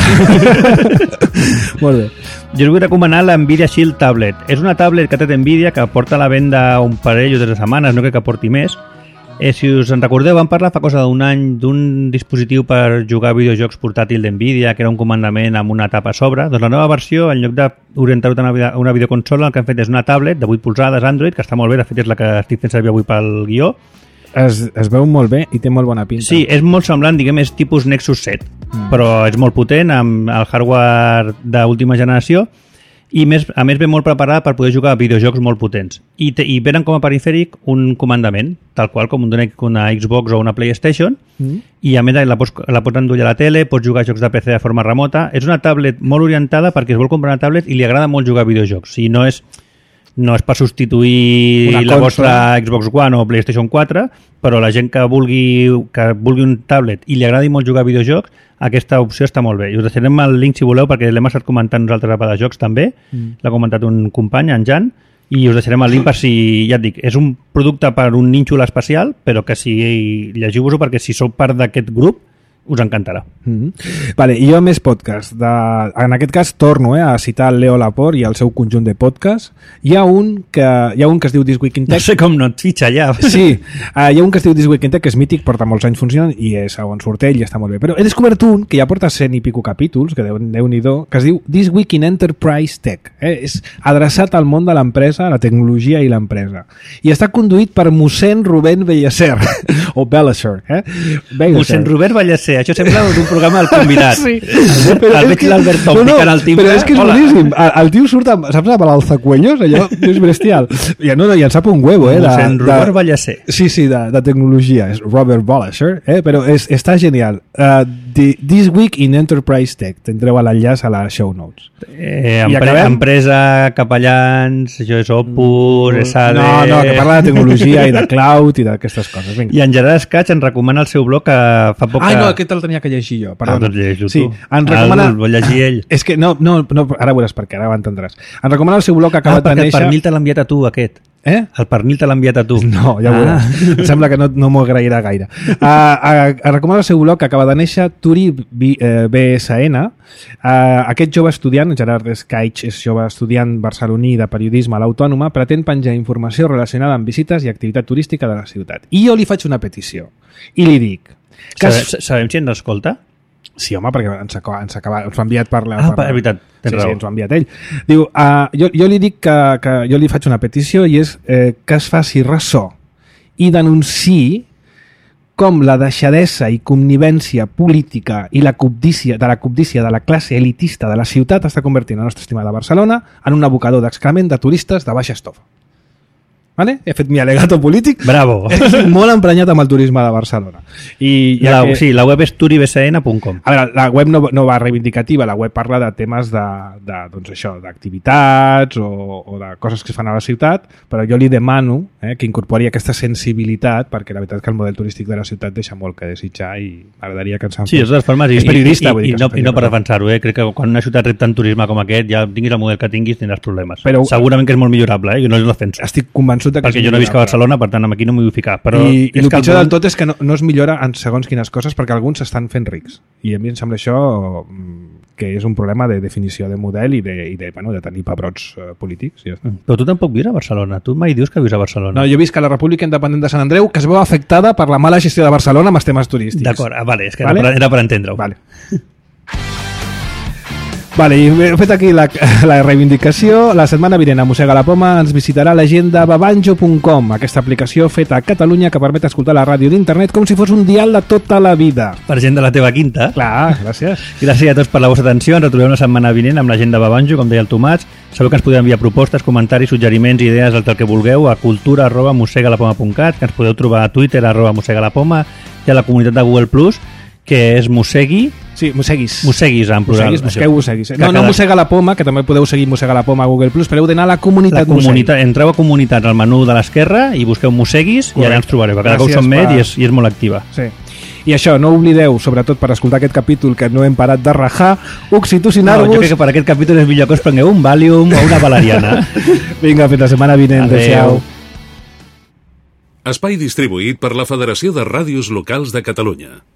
Molt bé. Jo us vull recomanar la Nvidia Shield Tablet. És una tablet que té Nvidia que porta a la venda un parell o tres setmanes, no crec que porti més. Eh, si us en recordeu, vam parlar fa cosa d'un any d'un dispositiu per jugar a videojocs portàtil d'Nvidia, que era un comandament amb una tapa a sobre. Doncs la nova versió, en lloc d'orientar-ho a una, vide- una videoconsola, el que han fet és una tablet de vuit polzades Android, que està molt bé, de fet és la que estic fent servir avui pel guió. Es, es veu molt bé i té molt bona pinta. Sí, és molt semblant, diguem, és tipus Nexus set, mm. però és molt potent amb el hardware d'última generació i més, a més ve molt preparat per poder jugar a videojocs molt potents. I, te, i venen com a perifèric un comandament, tal qual com una, una Xbox o una PlayStation, mm. i a més la pots, la pots endollar a la tele, pots jugar a jocs de P C de forma remota. És una tablet molt orientada perquè es vol comprar una tablet i li agrada molt jugar a videojocs. Si no és... No és per substituir Una la consola. vostra Xbox One o PlayStation quatre, però la gent que vulgui, que vulgui un tablet i li agradi molt jugar a videojocs, aquesta opció està molt bé. I us deixarem el link si voleu, perquè l'hem estat comentant nosaltres a Padajocs també, mm. l'ha comentat un company, en Jan, i us deixarem el link per si, ja et dic, és un producte per un nínxol especial, però que si llegiu-vos-ho perquè si sou part d'aquest grup, us encantarà. Mm-hmm. Vale, i jo més podcast. De... En aquest cas torno eh, a citar el Leo Laporte i el seu conjunt de podcasts. Hi ha un que, hi ha un que es diu This Week in No Tech. sé com no et fitxa ja. Sí, uh, hi ha un que es diu This Week in Tech, que és mític, porta molts anys funcionant i és on surt ell i està molt bé. Però he descobert un que ja porta cent i pico capítols, que déu-n'hi-do, que es diu This Week in Enterprise Tech. Eh? És adreçat al món de l'empresa, la tecnologia i l'empresa. I està conduït per mossèn Rubén Bellecer, o Bellecer. Eh? Bellecer. Mossèn Robert Ballacer, això sembla d'un programa del convidat. Sí. El, el veig l'Albert Tom picant el timbre. Però és que és Hola. boníssim. El, el tio surt amb, saps, amb l'alzacuellos, allò és bestial. I, no, no, i en sap un huevo, eh? De, Mossèn Robert de, Ballacer. sí, sí, de, de tecnologia. És Robert Ballacer, eh? Però és, està genial. Uh, the, This Week in Enterprise Tech. Tindreu l'enllaç a les show notes. Eh, I empre acabem? empresa, capellans, això és Opus, S A D... No, no, que parla de tecnologia i de cloud i d'aquestes coses. Vinga. I en Gerard Escaig ens recomana el seu blog que fa poc... Ai, que- no, aquest el tenia que llegir jo. Ah, Perdona. doncs llegeix-ho sí, tu. ens recomana... El vol llegir ell. És que no, no, no, ara veuràs per què, ara ho entendràs. Ens recomana el seu blog que ha Ah, acabat de perquè el néixer... pernil te l'ha enviat a tu, aquest. Eh? El pernil te l'ha enviat a tu. No, ja ho Ah. veuràs. Em sembla que no, no m'ho agrairà gaire. Uh, uh, uh, recomana el seu blog que acaba de néixer, Turi B S N. Uh, aquest jove estudiant, Gerard Escaig, és jove estudiant barceloní de periodisme a l'Autònoma, pretén penjar informació relacionada amb visites i activitat turística de la ciutat. I jo li faig una petició. I li dic... Que es- Sabem, sabem si ens escolta? Sí, home, perquè ens, acaba, ens, acaba, ens ho ha enviat per la... Ah, per, és veritat, tens sí, raó. sí, ens ho ha enviat ell. Diu, uh, jo, jo li dic que, que jo li faig una petició i és eh, que es faci ressò i denunciï com la deixadesa i connivència política i la cobdícia de la cobdícia de la classe elitista de la ciutat està convertint la nostra estimada Barcelona en un abocador d'excrement de turistes de baixa estofa. Vale? He fet mi alegato polític. Bravo. Estic molt emprenyat amb el turisme de Barcelona. I ja La, que... Sí, la web és turibcn punt com. A veure, la web no, no va reivindicativa, la web parla de temes de, de doncs això, d'activitats o, o de coses que es fan a la ciutat, però jo li demano eh, que incorpori aquesta sensibilitat, perquè la veritat és que el model turístic de la ciutat deixa molt que desitjar i m'agradaria que ens en Sí, de totes formes, i, és periodista, i, vull i, dir i, que no, se'n i no per faci defensar-ho, eh? Crec que quan una ciutat rep tant turisme com aquest, ja tinguis el model que tinguis, tindràs problemes. Però- Segurament que és molt millorable, eh? Jo no és defenso. Estic convençut de que Perquè és jo no visc a millorable. Barcelona, per tant, aquí no m'hi vull ficar. Però I, i és el que pitjor món- del tot és que no, no es millora en segons quines coses perquè alguns s'estan fent rics. I a mi em sembla això mm, que és un problema de definició de model i de, i de, bueno, de tenir pebrots eh, polítics. Ja està. Però tu tampoc vius a Barcelona. Tu mai dius que vius a Barcelona. No, jo visc a la República Independent de Sant Andreu, que es veu afectada per la mala gestió de Barcelona amb els temes turístics. D'acord, ah, vale, és que Vale? era per, era per entendre-ho. Vale. Vale, i he fet aquí la, la reivindicació. La setmana vinent a Mossega la Poma ens visitarà l'agenda babanjo punt com, aquesta aplicació feta a Catalunya que permet escoltar la ràdio d'internet com si fos un dial de tota la vida. Per gent de la teva quinta. Clar, gràcies. Gràcies a tots per la vostra atenció. Ens retrobem la setmana vinent amb l'agenda Babanjo, com deia el Tomàs. Sabeu que ens podeu enviar propostes, comentaris, suggeriments, idees, el que vulgueu a cultura arroba mossegalapoma punt cat, que ens podeu trobar a Twitter arroba mossegalapoma i a la comunitat de Google Plus, que és mossegui, Sí, mosseguis. mosseguis en plural. Mosseguis, busqueu mosseguis. Que No, no cada- Mossega la Poma, que també podeu seguir Mossega la Poma a Google Plus, però heu d'anar a la comunitat, La comunitat, entreu a comunitats al menú de l'esquerra i busqueu mosseguis i allà ens trobareu, perquè cada cop Gràcies som més per- i és, i és molt activa. Sí. I això, no oblideu, sobretot per escoltar aquest capítol que no hem parat de rajar, No, oxitocinar-vos... jo crec que per aquest capítol és millor que us prengueu un Valium o una valeriana. Vinga, fins la setmana vinent. Adéu. Adéu. Espai distribuït per la Federació de Ràdios Locals de Catalunya.